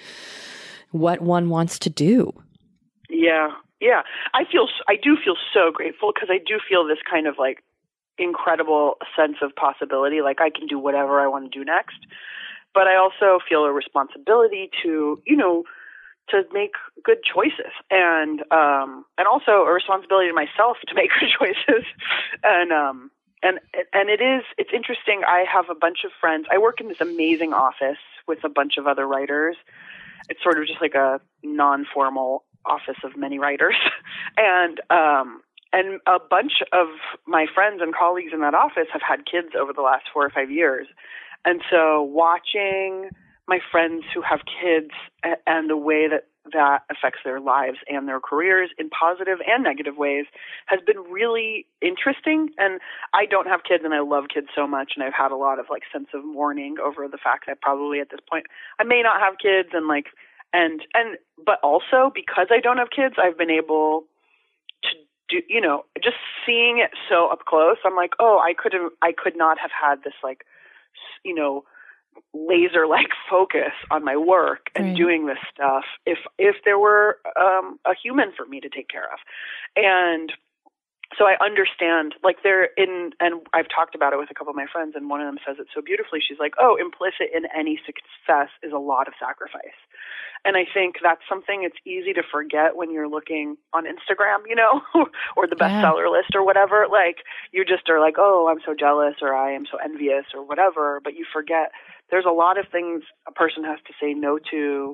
what one wants to do. Yeah, yeah. I feel I do feel so grateful because I do feel this kind of like incredible sense of possibility, like I can do whatever I want to do next. But I also feel a responsibility to, you know, to make good choices, and um, and also a responsibility to myself to make good choices. And um, and and it is it's interesting. I have a bunch of friends. I work in this amazing office with a bunch of other writers. It's sort of just like a non-formal office of many writers, and um. And a bunch of my friends and colleagues in that office have had kids over the last four or five years. And so watching my friends who have kids and the way that that affects their lives and their careers in positive and negative ways has been really interesting. And I don't have kids and I love kids so much. And I've had a lot of like sense of mourning over the fact that probably at this point I may not have kids and like, and, and, but also because I don't have kids, I've been able to Do, you know, just seeing it so up close, I'm like, oh, I could have, I could not have had this like, you know, laser-like focus on my work and right. doing this stuff if if there were um, a human for me to take care of. And so I understand, like they're in, and I've talked about it with a couple of my friends, and one of them says it so beautifully. She's like, oh, implicit in any success is a lot of sacrifice. And I think that's something it's easy to forget when you're looking on Instagram, you know, or the bestseller yeah. list or whatever. Like you just are like, oh, I'm so jealous or I am so envious or whatever. But you forget there's a lot of things a person has to say no to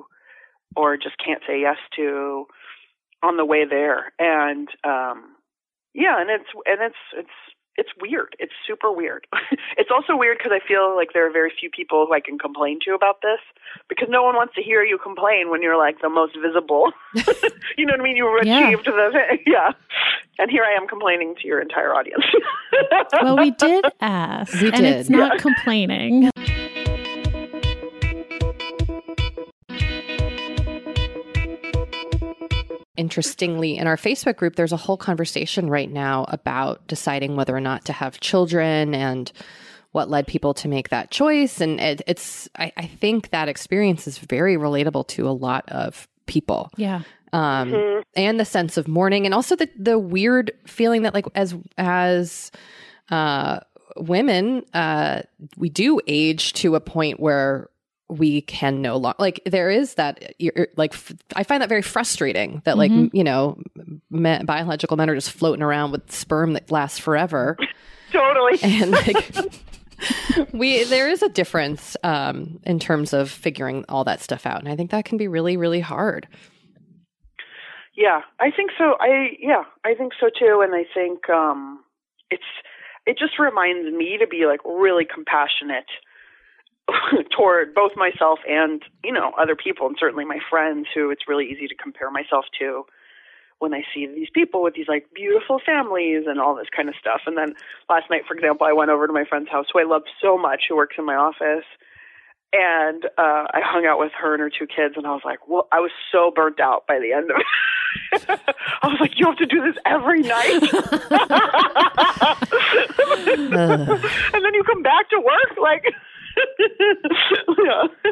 or just can't say yes to on the way there. And, um, yeah, and it's, and it's, it's, it's weird. It's super weird. It's also weird because I feel like there are very few people who I can complain to about this because no one wants to hear you complain when you're like the most visible. You know what I mean? You achieved yeah. the thing. Yeah. And here I am complaining to your entire audience. Well, we did ask. We and did. It's not yeah. complaining. Interestingly, in our Facebook group, there's a whole conversation right now about deciding whether or not to have children and what led people to make that choice. And it, it's, I, I think that experience is very relatable to a lot of people. Yeah. Um, mm-hmm. And the sense of mourning, and also the the weird feeling that, like, as as uh, women, uh, we do age to a point where we can no longer, like, there is that, you're, like, f- I find that very frustrating that, like, mm-hmm. you know, men, biological men are just floating around with sperm that lasts forever. Totally. And, like, we there is a difference um, in terms of figuring all that stuff out, and I think that can be really, really hard. Yeah, I think so. I yeah, I think so too, and I think um, it's it just reminds me to be like really compassionate toward both myself and, you know, other people, and certainly my friends who it's really easy to compare myself to when I see these people with these like beautiful families and all this kind of stuff. And then last night, for example, I went over to my friend's house who I love so much, who works in my office. And uh, I hung out with her and her two kids, and I was like, well, I was so burnt out by the end of it. I was like, you have to do this every night? And then you come back to work? Like, yeah.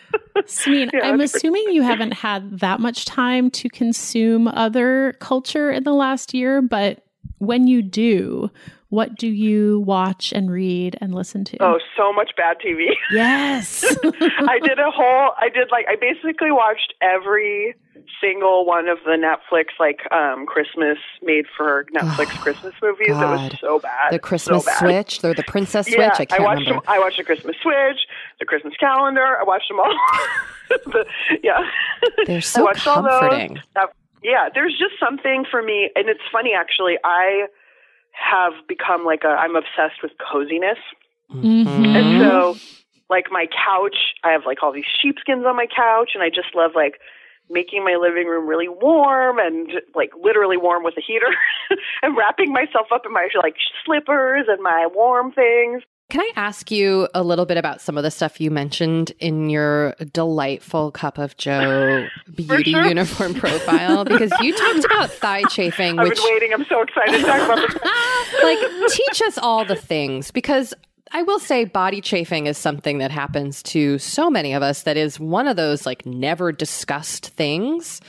Smeen, yeah, I'm assuming pretty- you haven't had that much time to consume other culture in the last year, but when you do, what do you watch and read and listen to? Oh, so much bad T V. Yes. I did a whole, I did like, I basically watched every single one of the Netflix, like, um, Christmas made for Netflix oh, Christmas movies. God. It was so bad. The Christmas so bad. Switch, or the Princess Switch, yeah, I can't I watched remember. Them, I watched the Christmas Switch, the Christmas calendar, I watched them all. the, yeah. They're so comforting. Uh, yeah, there's just something for me, and it's funny, actually, I have become like a, I'm obsessed with coziness. Mm-hmm. And so, like, my couch, I have like all these sheepskins on my couch, and I just love like making my living room really warm and like literally warm with a heater and wrapping myself up in my like slippers and my warm things. Can I ask you a little bit about some of the stuff you mentioned in your delightful Cup of Joe beauty sure. uniform profile? Because you talked about thigh chafing. I've which, been waiting. I'm so excited to talk about this. Like, teach us all the things, because I will say body chafing is something that happens to so many of us that is one of those like never discussed things.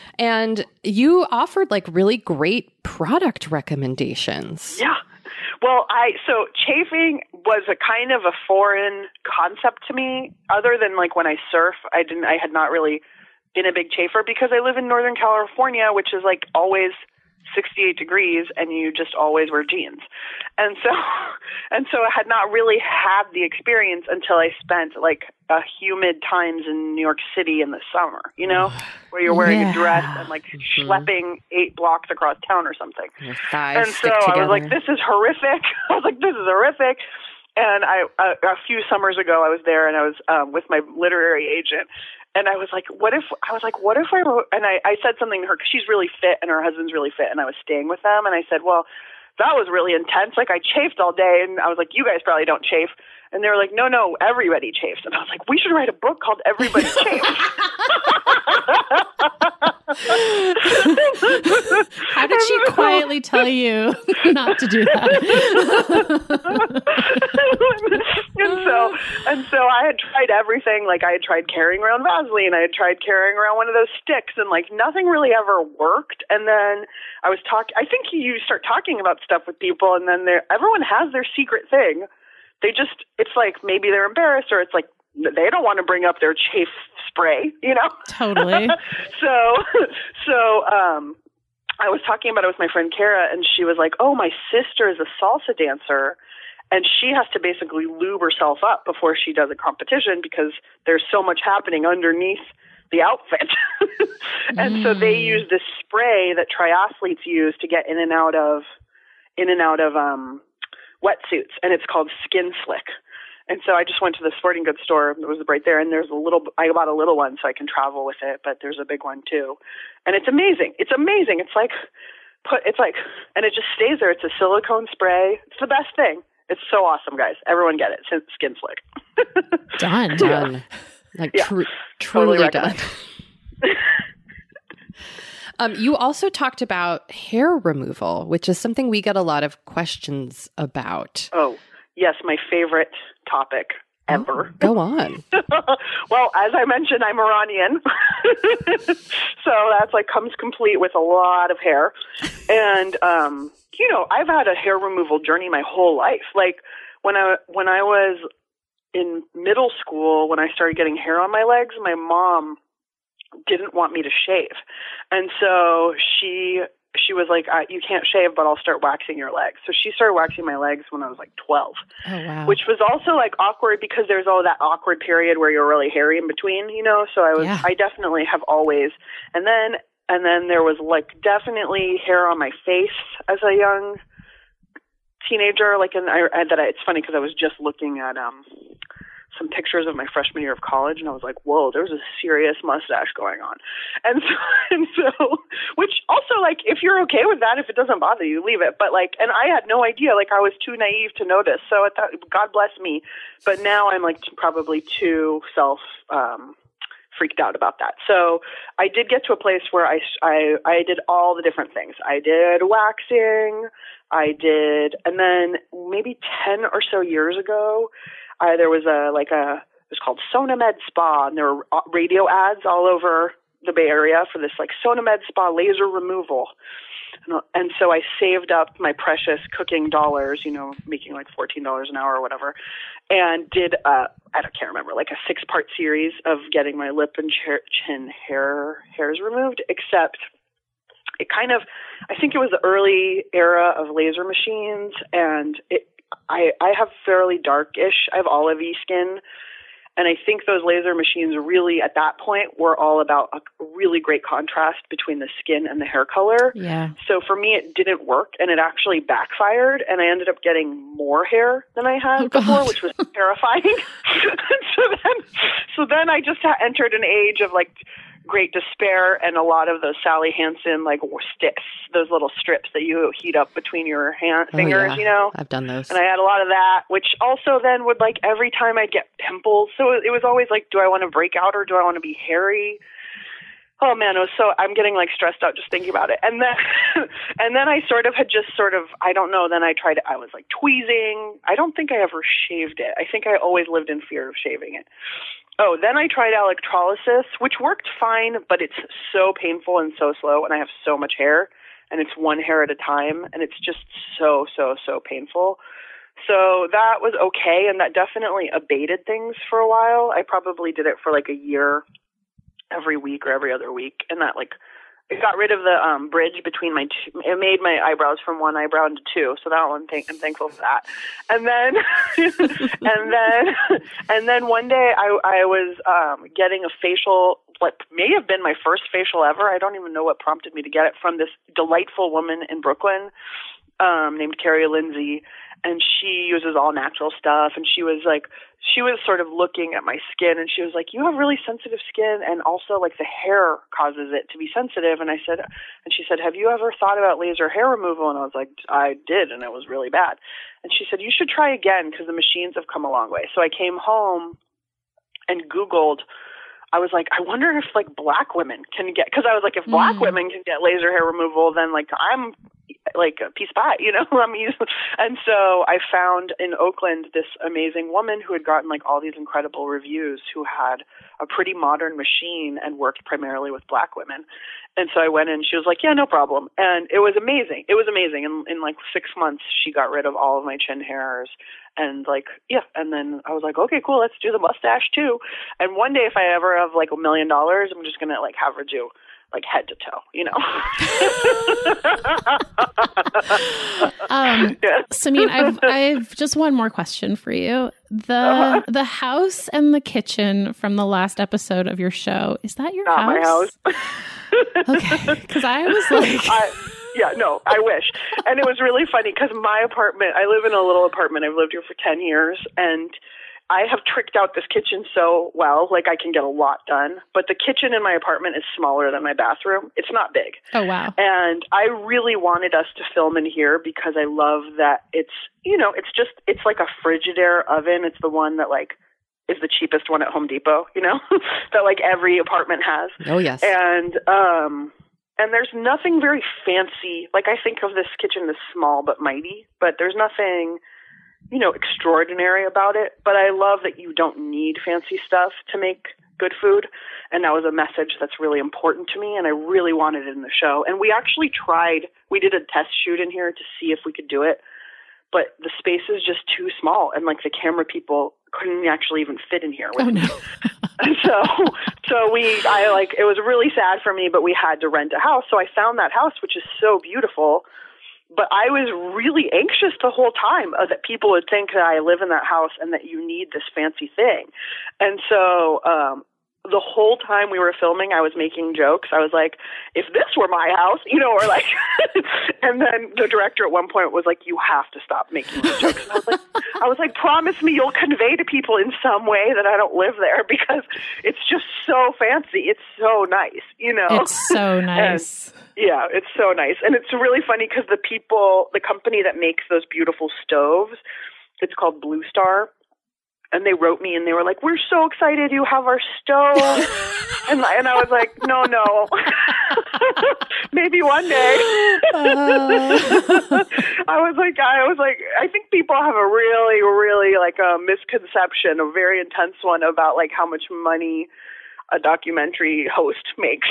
And you offered like really great product recommendations. Yeah. Well, I so chafing was a kind of a foreign concept to me. Other than like when I surf, I didn't. I had not really been a big chafer because I live in Northern California, which is like always sixty-eight degrees, and you just always wear jeans. And so, and so I had not really had the experience until I spent like a humid times in New York City in the summer, you know, where you're wearing yeah. a dress and like mm-hmm. schlepping eight blocks across town or something. Your thighs and stick so together. I was like, this is horrific. I was like, this is horrific. And I, uh, a few summers ago, I was there and I was um, with my literary agent. And I was like, what if, I was like, what if I wrote, and I, I said something to her, because she's really fit and her husband's really fit, and I was staying with them, and I said, well, that was really intense. Like, I chafed all day, and I was like, you guys probably don't chafe. And they were like, no, no, everybody chafes. And I was like, we should write a book called Everybody Chafes. How did she quietly tell you not to do that? and so, and so I had tried everything. Like, I had tried carrying around Vaseline. I had tried carrying around one of those sticks, and like nothing really ever worked. And then I was talking, I think you start talking about stuff with people, and then everyone has their secret thing. They just, it's like maybe they're embarrassed, or it's like they don't want to bring up their chafe spray, you know? Totally. so, so, um, I was talking about it with my friend Kara, and she was like, oh, my sister is a salsa dancer, and she has to basically lube herself up before she does a competition because there's so much happening underneath the outfit. and mm. so they use this spray that triathletes use to get in and out of, in and out of, um, wetsuits, and it's called Skin Slick. And so I just went to the sporting goods store. It was right there, and there's a little, I bought a little one so I can travel with it, but there's a big one too. And it's amazing. It's amazing. It's like, put, it's like, and it just stays there. It's a silicone spray. It's the best thing. It's so awesome, guys. Everyone get it. Skin Slick. Done. Done. Like yeah. tr- truly totally done. Um, you also talked about hair removal, which is something we get a lot of questions about. Oh, yes, my favorite topic ever. Oh, go on. Well, as I mentioned, I'm Iranian. So that's like comes complete with a lot of hair. And, um, you know, I've had a hair removal journey my whole life. Like when I, when I was in middle school, when I started getting hair on my legs, my mom didn't want me to shave. And so she she was like, uh, you can't shave, but I'll start waxing your legs. So she started waxing my legs when I was like twelve, oh, wow. which was also like awkward because there's all that awkward period where you're really hairy in between, you know? So I was, yeah. I definitely have always, and then, and then there was like definitely hair on my face as a young teenager. Like, and I, I that I, it's funny because I was just looking at, um, some pictures of my freshman year of college, and I was like, whoa, there's a serious mustache going on. And so, and so, which also, like, if you're okay with that, if it doesn't bother you, leave it. But like, and I had no idea, like, I was too naive to notice. So I thought, God bless me. But now I'm like probably too self, um, freaked out about that. So I did get to a place where I, I, I did all the different things. I did waxing, I did, and then maybe ten or so years ago, I, there was a, like a, it was called SonaMed Spa, and there were radio ads all over the Bay Area for this like SonaMed Spa laser removal. And, and so I saved up my precious cooking dollars, you know, making like fourteen dollars an hour or whatever, and did, uh, I don't, can't remember, like a six part series of getting my lip and chin hair, hairs removed, except it kind of, I think it was the early era of laser machines, and it, I, I have fairly darkish, I have olive-y skin, and I think those laser machines really, at that point, were all about a really great contrast between the skin and the hair color. Yeah. So for me, it didn't work, and it actually backfired, and I ended up getting more hair than I had oh, before, God. which was terrifying. so then, so then I just entered an age of like great despair and a lot of those Sally Hansen like sticks, those little strips that you heat up between your hand fingers, oh, yeah. you know. I've done those, and I had a lot of that, which also then would like every time I'd get pimples. So it was always like, do I want to break out or do I want to be hairy? Oh man, it was so, I'm getting like stressed out just thinking about it. And then, and then I sort of had just sort of, I don't know, then I tried, I was like tweezing. I don't think I ever shaved it. I think I always lived in fear of shaving it. Oh, then I tried electrolysis, which worked fine, but it's so painful and so slow, and I have so much hair, and it's one hair at a time, and it's just so, so, so painful. So that was okay, and that definitely abated things for a while. I probably did it for like a year, every week or every other week, and that like it got rid of the um, bridge between my two, it made my eyebrows from one eyebrow into two. So that one, thank, I'm thankful for that. And then, and then, and then one day I, I was um, getting a facial, what may have been my first facial ever. I don't even know what prompted me to get it, from this delightful woman in Brooklyn um, named Carrie Lindsay. And she uses all natural stuff. And she was like, she was sort of looking at my skin, and she was like, you have really sensitive skin, and also like the hair causes it to be sensitive. And I said, and she said, have you ever thought about laser hair removal? And I was like, I did, and it was really bad. And she said, you should try again, because the machines have come a long way. So I came home and Googled, I was like, I wonder if like black women can get, because I was like, if black mm. women can get laser hair removal, then like I'm like a piece of pie, you know. I'm used. And so I found in Oakland this amazing woman who had gotten like all these incredible reviews, who had a pretty modern machine and worked primarily with black women. And so I went in, she was like, yeah, no problem. And it was amazing. It was amazing. In, in like six months, she got rid of all of my chin hairs. And like, yeah. And then I was like, okay, cool. Let's do the mustache too. And one day, if I ever have like a million dollars, I'm just going to like have her do like head to toe, you know? um, yeah. Samin, I've, I've just one more question for you. The, uh-huh. the house and the kitchen from the last episode of your show, is that your Not house? my house. Okay. Cause I was like, I, yeah, no, I wish. And it was really funny because my apartment, I live in a little apartment. I've lived here for ten years, and I have tricked out this kitchen so well, like I can get a lot done. But the kitchen in my apartment is smaller than my bathroom. It's not big. Oh, wow. And I really wanted us to film in here because I love that it's, you know, it's just, it's like a Frigidaire oven. It's the one that like is the cheapest one at Home Depot, you know, that like every apartment has. Oh, yes. And, um, and there's nothing very fancy. Like I think of this kitchen as small but mighty, but there's nothing, you know, extraordinary about it. But I love that you don't need fancy stuff to make good food. And that was a message that's really important to me. And I really wanted it in the show. And we actually tried, we did a test shoot in here to see if we could do it. But the space is just too small. And like the camera people couldn't actually even fit in here with oh, no. And so So we, I like, it was really sad for me, but we had to rent a house. So I found that house, which is so beautiful. But I was really anxious the whole time uh, that people would think that I live in that house and that you need this fancy thing. And so, um, the whole time we were filming, I was making jokes. I was like, if this were my house, you know, or like, and then the director at one point was like, you have to stop making these jokes. And I was like, I was like, promise me you'll convey to people in some way that I don't live there, because it's just so fancy. It's so nice, you know? It's so nice. And, yeah, it's so nice. And it's really funny because the people, the company that makes those beautiful stoves, it's called Blue Star. And they wrote me and they were like, we're so excited you have our stove. and, and I was like, no, no. Maybe one day. uh. I was like, I was like, I think people have a really, really like a misconception, a very intense one about like how much money a documentary host makes.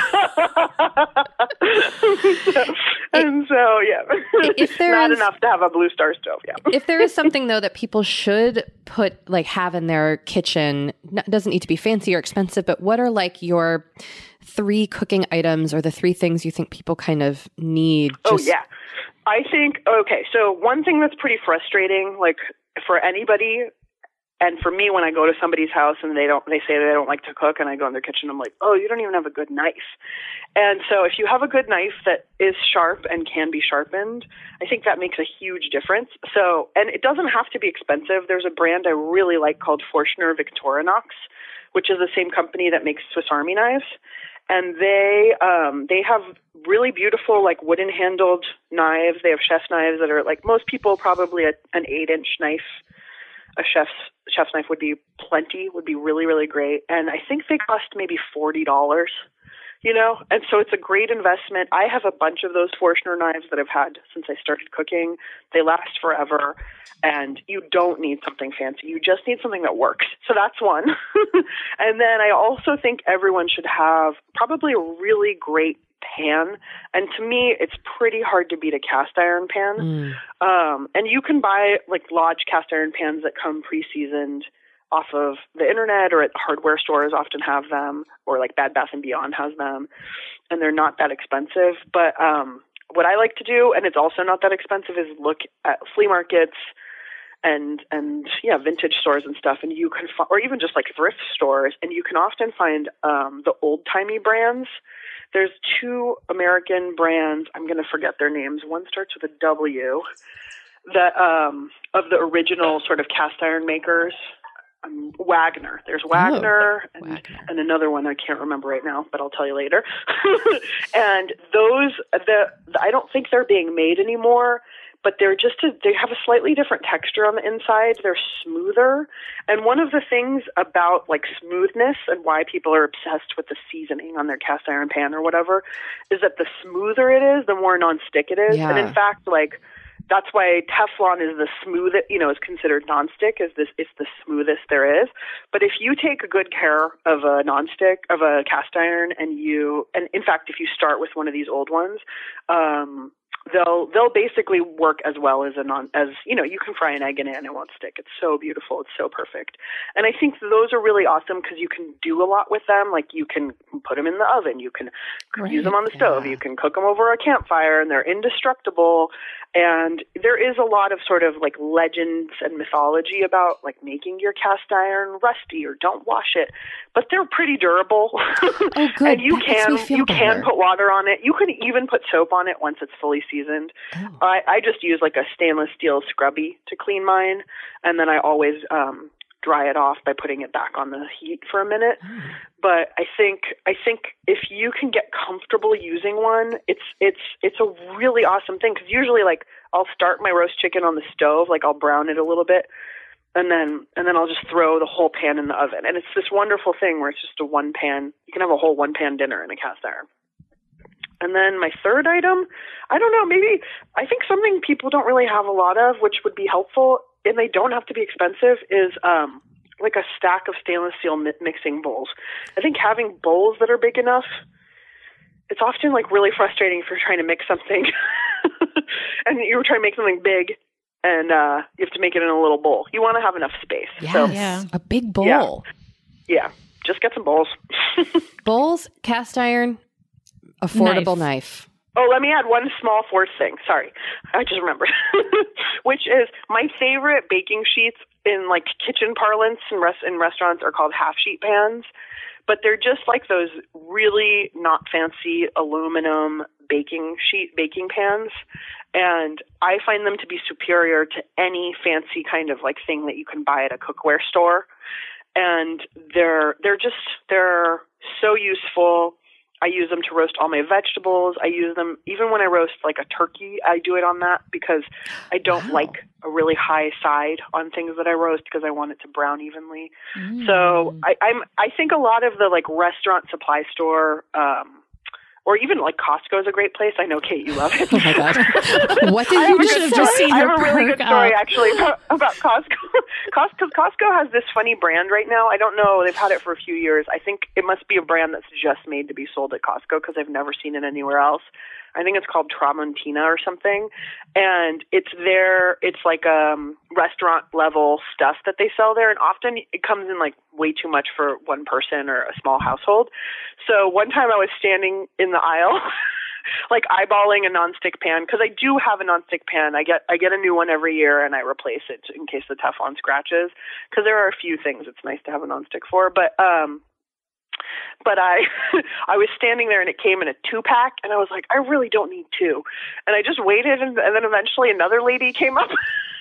so, and so, yeah, if there not is, enough to have a Blue Star stove. Yeah. If there is something though that people should put, like have in their kitchen, it doesn't need to be fancy or expensive, but what are like your three cooking items or the three things you think people kind of need? Just- oh, yeah. I think, okay, so one thing that's pretty frustrating, like for anybody, and for me, when I go to somebody's house and they don't, they say they don't like to cook, and I go in their kitchen, I'm like, oh, you don't even have a good knife. And so if you have a good knife that is sharp and can be sharpened, I think that makes a huge difference. So, and it doesn't have to be expensive. There's a brand I really like called Forstner Victorinox, which is the same company that makes Swiss Army knives. And they, um, they have really beautiful, like wooden handled knives. They have chef's knives that are like, most people probably a, an eight inch knife. A chef's chef's knife would be plenty, would be really, really great. And I think they cost maybe forty dollars, you know? And so it's a great investment. I have a bunch of those Forstner knives that I've had since I started cooking. They last forever, and you don't need something fancy. You just need something that works. So that's one. And then I also think everyone should have probably a really great pan. And to me, it's pretty hard to beat a cast iron pan. Mm. Um, and you can buy like Lodge cast iron pans that come pre-seasoned off of the internet, or at hardware stores often have them, or like Bed Bath and Beyond has them, and they're not that expensive. But um, what I like to do, and it's also not that expensive, is look at flea markets and and yeah, vintage stores and stuff, and you can, fi- or even just like thrift stores, and you can often find um, the old timey brands. There's two American brands, I'm going to forget their names. One starts with a W, that um, of the original sort of cast iron makers. Um, Wagner. There's Wagner, oh, and, Wagner and another one I can't remember right now, but I'll tell you later. And those, the, the I don't think they're being made anymore, but they're just a, they have a slightly different texture on the inside. They're smoother. And one of the things about like smoothness and why people are obsessed with the seasoning on their cast iron pan or whatever is that the smoother it is, the more nonstick it is. Yeah. And in fact, like, that's why Teflon is the smoothest, you know, is considered nonstick, is this, it's the smoothest there is. But if you take good care of a nonstick, of a cast iron, and you, and in fact, if you start with one of these old ones, um, they'll they'll basically work as well as a non as you know you can fry an egg in it and it won't stick. It's so beautiful. It's so perfect. And I think those are really awesome because you can do a lot with them. Like you can put them in the oven, you can right. use them on the stove, yeah. you can cook them over a campfire, and they're indestructible. And there is a lot of sort of like legends and mythology about like making your cast iron rusty or don't wash it, but they're pretty durable. Oh, good. And you that can you better. can put water on it. You can even put soap on it once it's fully seasoned. Oh. I, I just use like a stainless steel scrubby to clean mine, and then I always um, dry it off by putting it back on the heat for a minute. Mm. But I think I think if you can get comfortable using one, it's it's it's a really awesome thing. Because usually, like I'll start my roast chicken on the stove, like I'll brown it a little bit, and then and then I'll just throw the whole pan in the oven, and it's this wonderful thing where it's just a one pan. You can have a whole one pan dinner in a cast iron. And then my third item, I don't know, maybe I think something people don't really have a lot of, which would be helpful, and they don't have to be expensive, is um, like a stack of stainless steel mi- mixing bowls. I think having bowls that are big enough, it's often like really frustrating if you're trying to mix something and you're trying to make something big and uh, you have to make it in a little bowl. You want to have enough space. Yes, so, yeah. A big bowl. Yeah. yeah. just get some bowls. Bowls, cast iron, affordable knife. knife. Oh, let me add one small fourth thing. Sorry, I just remembered. Which is my favorite baking sheets in like kitchen parlance in, res- in restaurants are called half sheet pans. But they're just like those really not fancy aluminum baking sheet baking pans. And I find them to be superior to any fancy kind of like thing that you can buy at a cookware store. And they're they're just they're so useful. I use them to roast all my vegetables. I use them even when I roast like a turkey. I do it on that because I don't wow. like a really high side on things that I roast because I want it to brown evenly. Mm. So I, I'm I think a lot of the like restaurant supply store, um, or even like Costco is a great place. I know, Kate, you love it. Oh my God. What did you just, just see? I have a really good story up. actually about, about Costco. Costco. Costco has this funny brand right now. I don't know. They've had it for a few years. I think it must be a brand that's just made to be sold at Costco because I've never seen it anywhere else. I think it's called Tramontina or something. And it's their, it's like um restaurant level stuff that they sell there. And often it comes in like way too much for one person or a small household. So one time I was standing in the aisle, like eyeballing a nonstick pan, because I do have a nonstick pan. I get I get a new one every year and I replace it in case the Teflon scratches, because there are a few things it's nice to have a nonstick for. But um But I I was standing there and it came in a two-pack and I was like, I really don't need two. And I just waited and, and then eventually another lady came up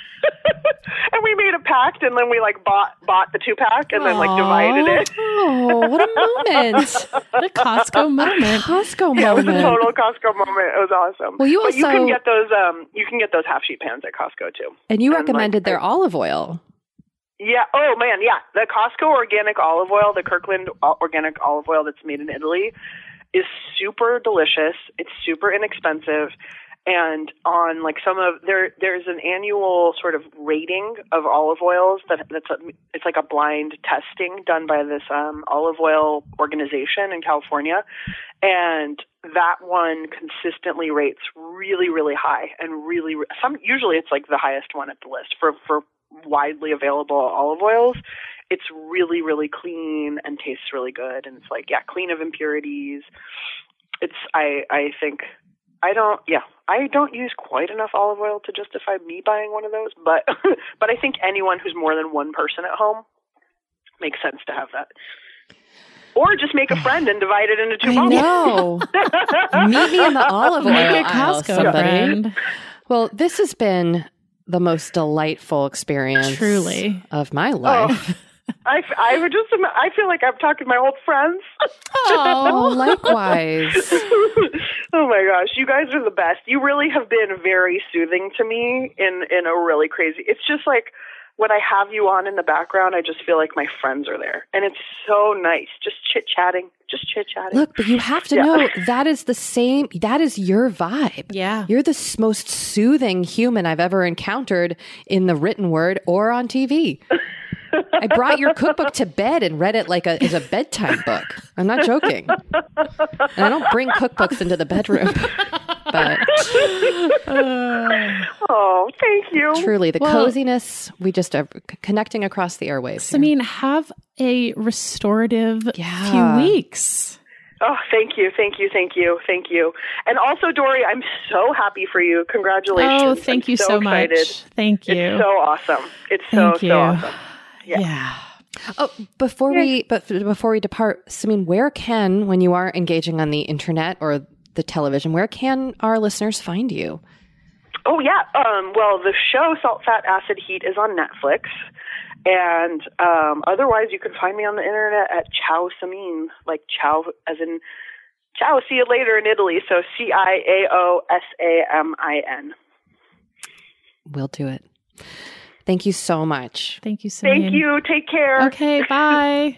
and we made a pact and then we like bought bought the two-pack and Aww. then like divided it. Oh, what a moment. What a Costco moment. Costco yeah, moment. It was a total Costco moment. It was awesome. Well, you but also, you can get those um you can get those half-sheet pans at Costco too. And you and recommended like, their I, olive oil. Yeah. Oh, man. Yeah. The Costco organic olive oil, the Kirkland organic olive oil that's made in Italy is super delicious. It's super inexpensive. And on like some of there, there's an annual sort of rating of olive oils that that's a, it's like a blind testing done by this um, olive oil organization in California. And that one consistently rates really, really high and really, some, usually it's like the highest one at the list for, for, widely available olive oils. It's really, really clean and tastes really good. And it's like, yeah, clean of impurities. It's, I, I think, I don't, yeah, I don't use quite enough olive oil to justify me buying one of those, but, but I think anyone who's more than one person at home makes sense to have that. Or just make a friend and divide it into two bottles. No. Meet me in the olive oil Make a aisle, Costco somebody. friend. Well, this has been the most delightful experience truly of my life. Oh, I, I would just, I feel like I'm talking to my old friends. Oh, likewise. Oh my gosh, you guys are the best. You really have been very soothing to me in, in a really crazy, it's just like when I have you on in the background, I just feel like my friends are there. And it's so nice, just chit-chatting, just chit-chatting. Look, but you have to yeah. know that is the same, that is your vibe. Yeah. You're the s- most soothing human I've ever encountered in the written word or on T V. I brought your cookbook to bed and read it like a as a bedtime book. I'm not joking. And I don't bring cookbooks into the bedroom. But uh, oh, thank you. Truly, the well, coziness, we just are connecting across the airwaves. I mean, have a restorative yeah. few weeks. Oh, thank you, thank you, thank you, thank you. And also, Dory, I'm so happy for you. Congratulations. Oh, thank I'm you so, so excited. much. Thank you. It's so awesome. It's thank so, you. so awesome. Yeah. yeah. Oh, before yeah. we but before we depart, I mean, where can, when you are engaging on the internet or the television, where can our listeners find you? Oh, yeah. Um, well, the show Salt, Fat, Acid, Heat is on Netflix. And um, otherwise, you can find me on the internet at Ciao Samin, like ciao as in ciao, see you later in Italy. So C I A O S A M I N. We'll do it. Thank you so much. Thank you so much. Thank much. you. Take care. Okay, bye.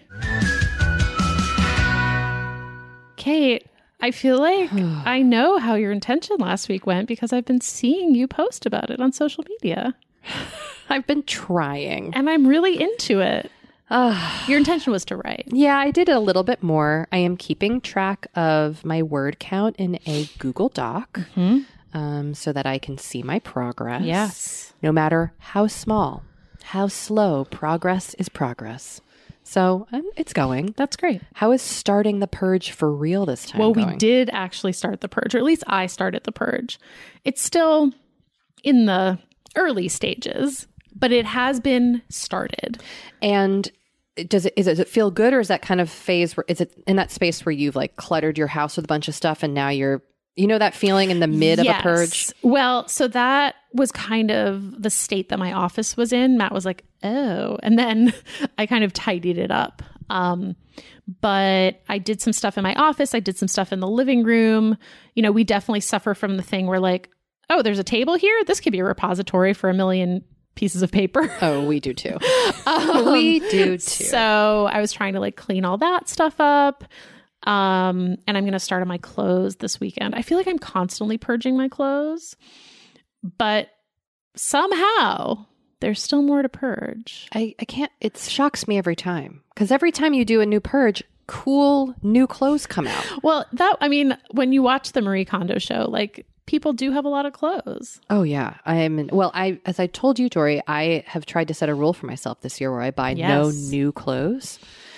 Kate, I feel like I know how your intention last week went because I've been seeing you post about it on social media. I've been trying. And I'm really into it. Uh, your intention was to write. Yeah, I did a little bit more. I am keeping track of my word count in a Google Doc. Mm-hmm. Um, so that I can see my progress. Yes. No matter how small, how slow, progress is progress. So um, it's going. That's great. How is starting the purge for real this time Well, going? we did actually start the purge, or at least I started the purge. It's still in the early stages, but it has been started. And does it, is it, does it feel good, or is that kind of phase where, is it in that space where you've like cluttered your house with a bunch of stuff and now you're, you know, that feeling in the mid yes. of a purge? Well, so that was kind of the state that my office was in. Matt was like, oh, and then I kind of tidied it up. Um, but I did some stuff in my office. I did some stuff in the living room. You know, we definitely suffer from the thing where like, oh, there's a table here. This could be a repository for a million pieces of paper. Oh, we do too. um, we do too. So I was trying to like clean all that stuff up. Um, and I'm going to start on my clothes this weekend. I feel like I'm constantly purging my clothes, but somehow there's still more to purge. I, I can't, it shocks me every time. Because every time you do a new purge, cool new clothes come out. Well, that, I mean, when you watch the Marie Kondo show, like people do have a lot of clothes. Oh yeah. I'm, well, I, as I told you, Dory, I have tried to set a rule for myself this year where I buy Yes. no new clothes.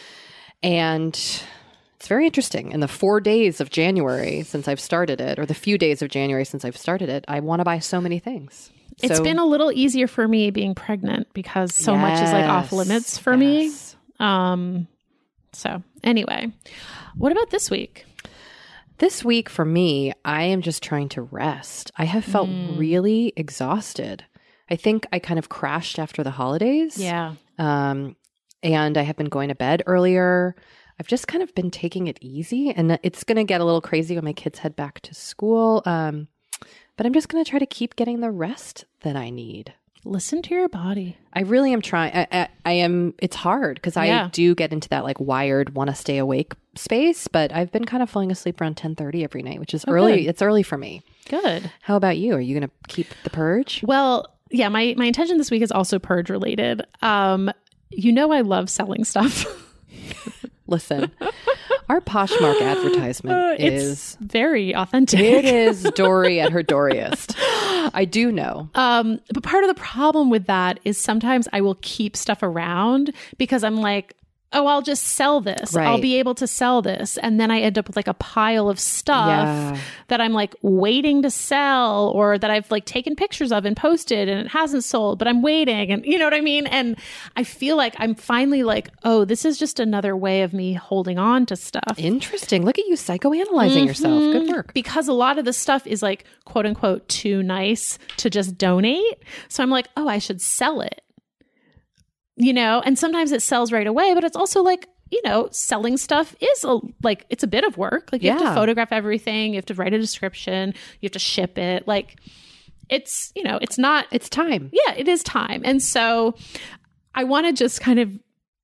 And it's very interesting. In the four days of January since I've started it, or the few days of January since I've started it, I want to buy so many things. It's So- been a little easier for me being pregnant because so much is like off Yes, limits for yes. me. Um, so anyway, what about this week? This week for me, I am just trying to rest. I have felt Mm. really exhausted. I think I kind of crashed after the holidays. Yeah. Um, and I have been going to bed earlier. I've just kind of been taking it easy, and it's going to get a little crazy when my kids head back to school. Um, but I'm just going to try to keep getting the rest that I need. Listen to your body. I really am trying. I, I, I am. It's hard because I Yeah. do get into that like wired, want to stay awake space. But I've been kind of falling asleep around ten thirty every night, which is Oh, early. good. It's early for me. Good. How about you? Are you going to keep the purge? Well, yeah, my, my intention this week is also purge related. Um, you know, I love selling stuff. Listen, our Poshmark advertisement Uh, it's is very authentic. it is Dory at her Doriest. I do know. Um, but part of the problem with that is sometimes I will keep stuff around because I'm like, oh, I'll just sell this. I'll Right. be able to sell this. And then I end up with like a pile of stuff Yeah. that I'm like waiting to sell, or that I've like taken pictures of and posted and it hasn't sold, but I'm waiting. And you know what I mean? And I feel like I'm finally like, oh, this is just another way of me holding on to stuff. Interesting. Look at you psychoanalyzing yourself. Good work. Because a lot of the stuff is like, quote unquote, too nice to just donate. So I'm like, oh, I should sell it. You know, and sometimes it sells right away, but it's also like, you know, selling stuff is a, like, it's a bit of work. Like you have Yeah. to photograph everything. You have to write a description. You have to ship it. Like it's, you know, it's not, It's time. yeah, it is time. And so I want to just kind of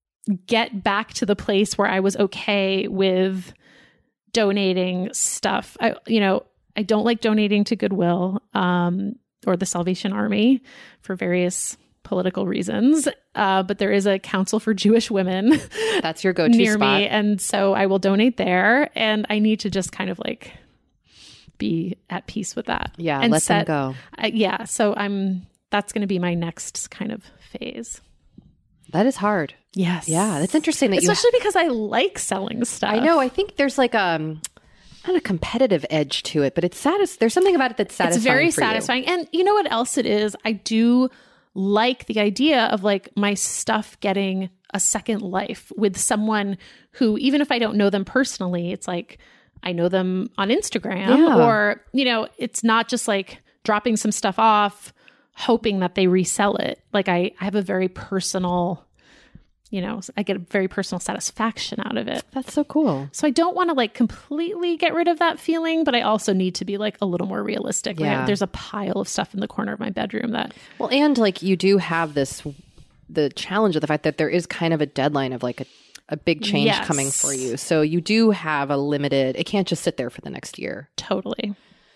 get back to the place where I was okay with donating stuff. I, you know, I don't like donating to Goodwill um, or the Salvation Army for various political reasons. Uh, but there is a Council for Jewish Women That's your go-to near spot. me. And so I will donate there. And I need to just kind of like be at peace with that. Yeah, and let them set- go. Uh, yeah. So I'm, that's going to be my next kind of phase. That is hard. Yes. Yeah, that's interesting that Especially because I like selling stuff. you. I know. I think there's like um, not a competitive edge to it, but it's satis- There's something about it that's satisfying. It's very for you. satisfying. And you know what else it is? I do like the idea of like my stuff getting a second life with someone who, even if I don't know them personally, it's like I know them on Instagram, Yeah. or, you know, it's not just like dropping some stuff off, hoping that they resell it. Like I, I have a very personal, you know, I get a very personal satisfaction out of it. That's so cool. So I don't want to like completely get rid of that feeling, but I also need to be like a little more realistic. Like, Yeah. there's a pile of stuff in the corner of my bedroom that Well, and like you do have this, the challenge of the fact that there is kind of a deadline of like a, a big change Yes. coming for you. So you do have a limited, it can't just sit there for the next year. totally.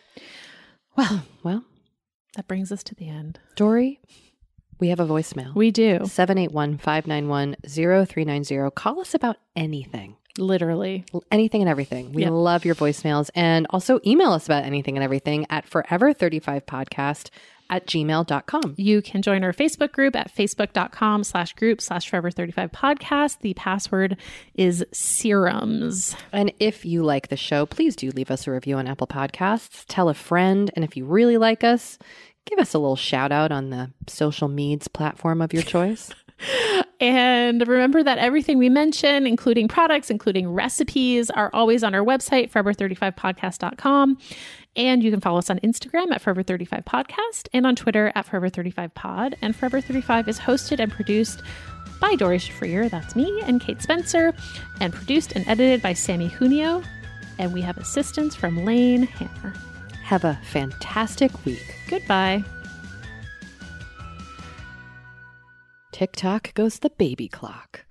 Well, Well, that brings us to the end. Dory, we have a voicemail. We do. seven eight one, five nine one, zero three nine zero. Call us about anything. Literally. Anything and everything. We Yep. love your voicemails. And also email us about anything and everything at forever thirty-five podcast at gmail dot com. You can join our Facebook group at facebook.com slash group slash Forever thirty-five podcast. The password is serums. And if you like the show, please do leave us a review on Apple Podcasts. Tell a friend. And if you really like us, give us a little shout out on the social medias platform of your choice. And remember that everything we mention, including products, including recipes, are always on our website, forever thirty-five podcast dot com. And you can follow us on Instagram at Forever thirty-five Podcast and on Twitter at Forever thirty-five Pod. And Forever thirty-five is hosted and produced by Dory Shafrir, that's me, and Kate Spencer, and produced and edited by Sammy Junio. And we have assistance from Lane Hammer. Have a fantastic week. Goodbye. Tick-tock goes the baby clock.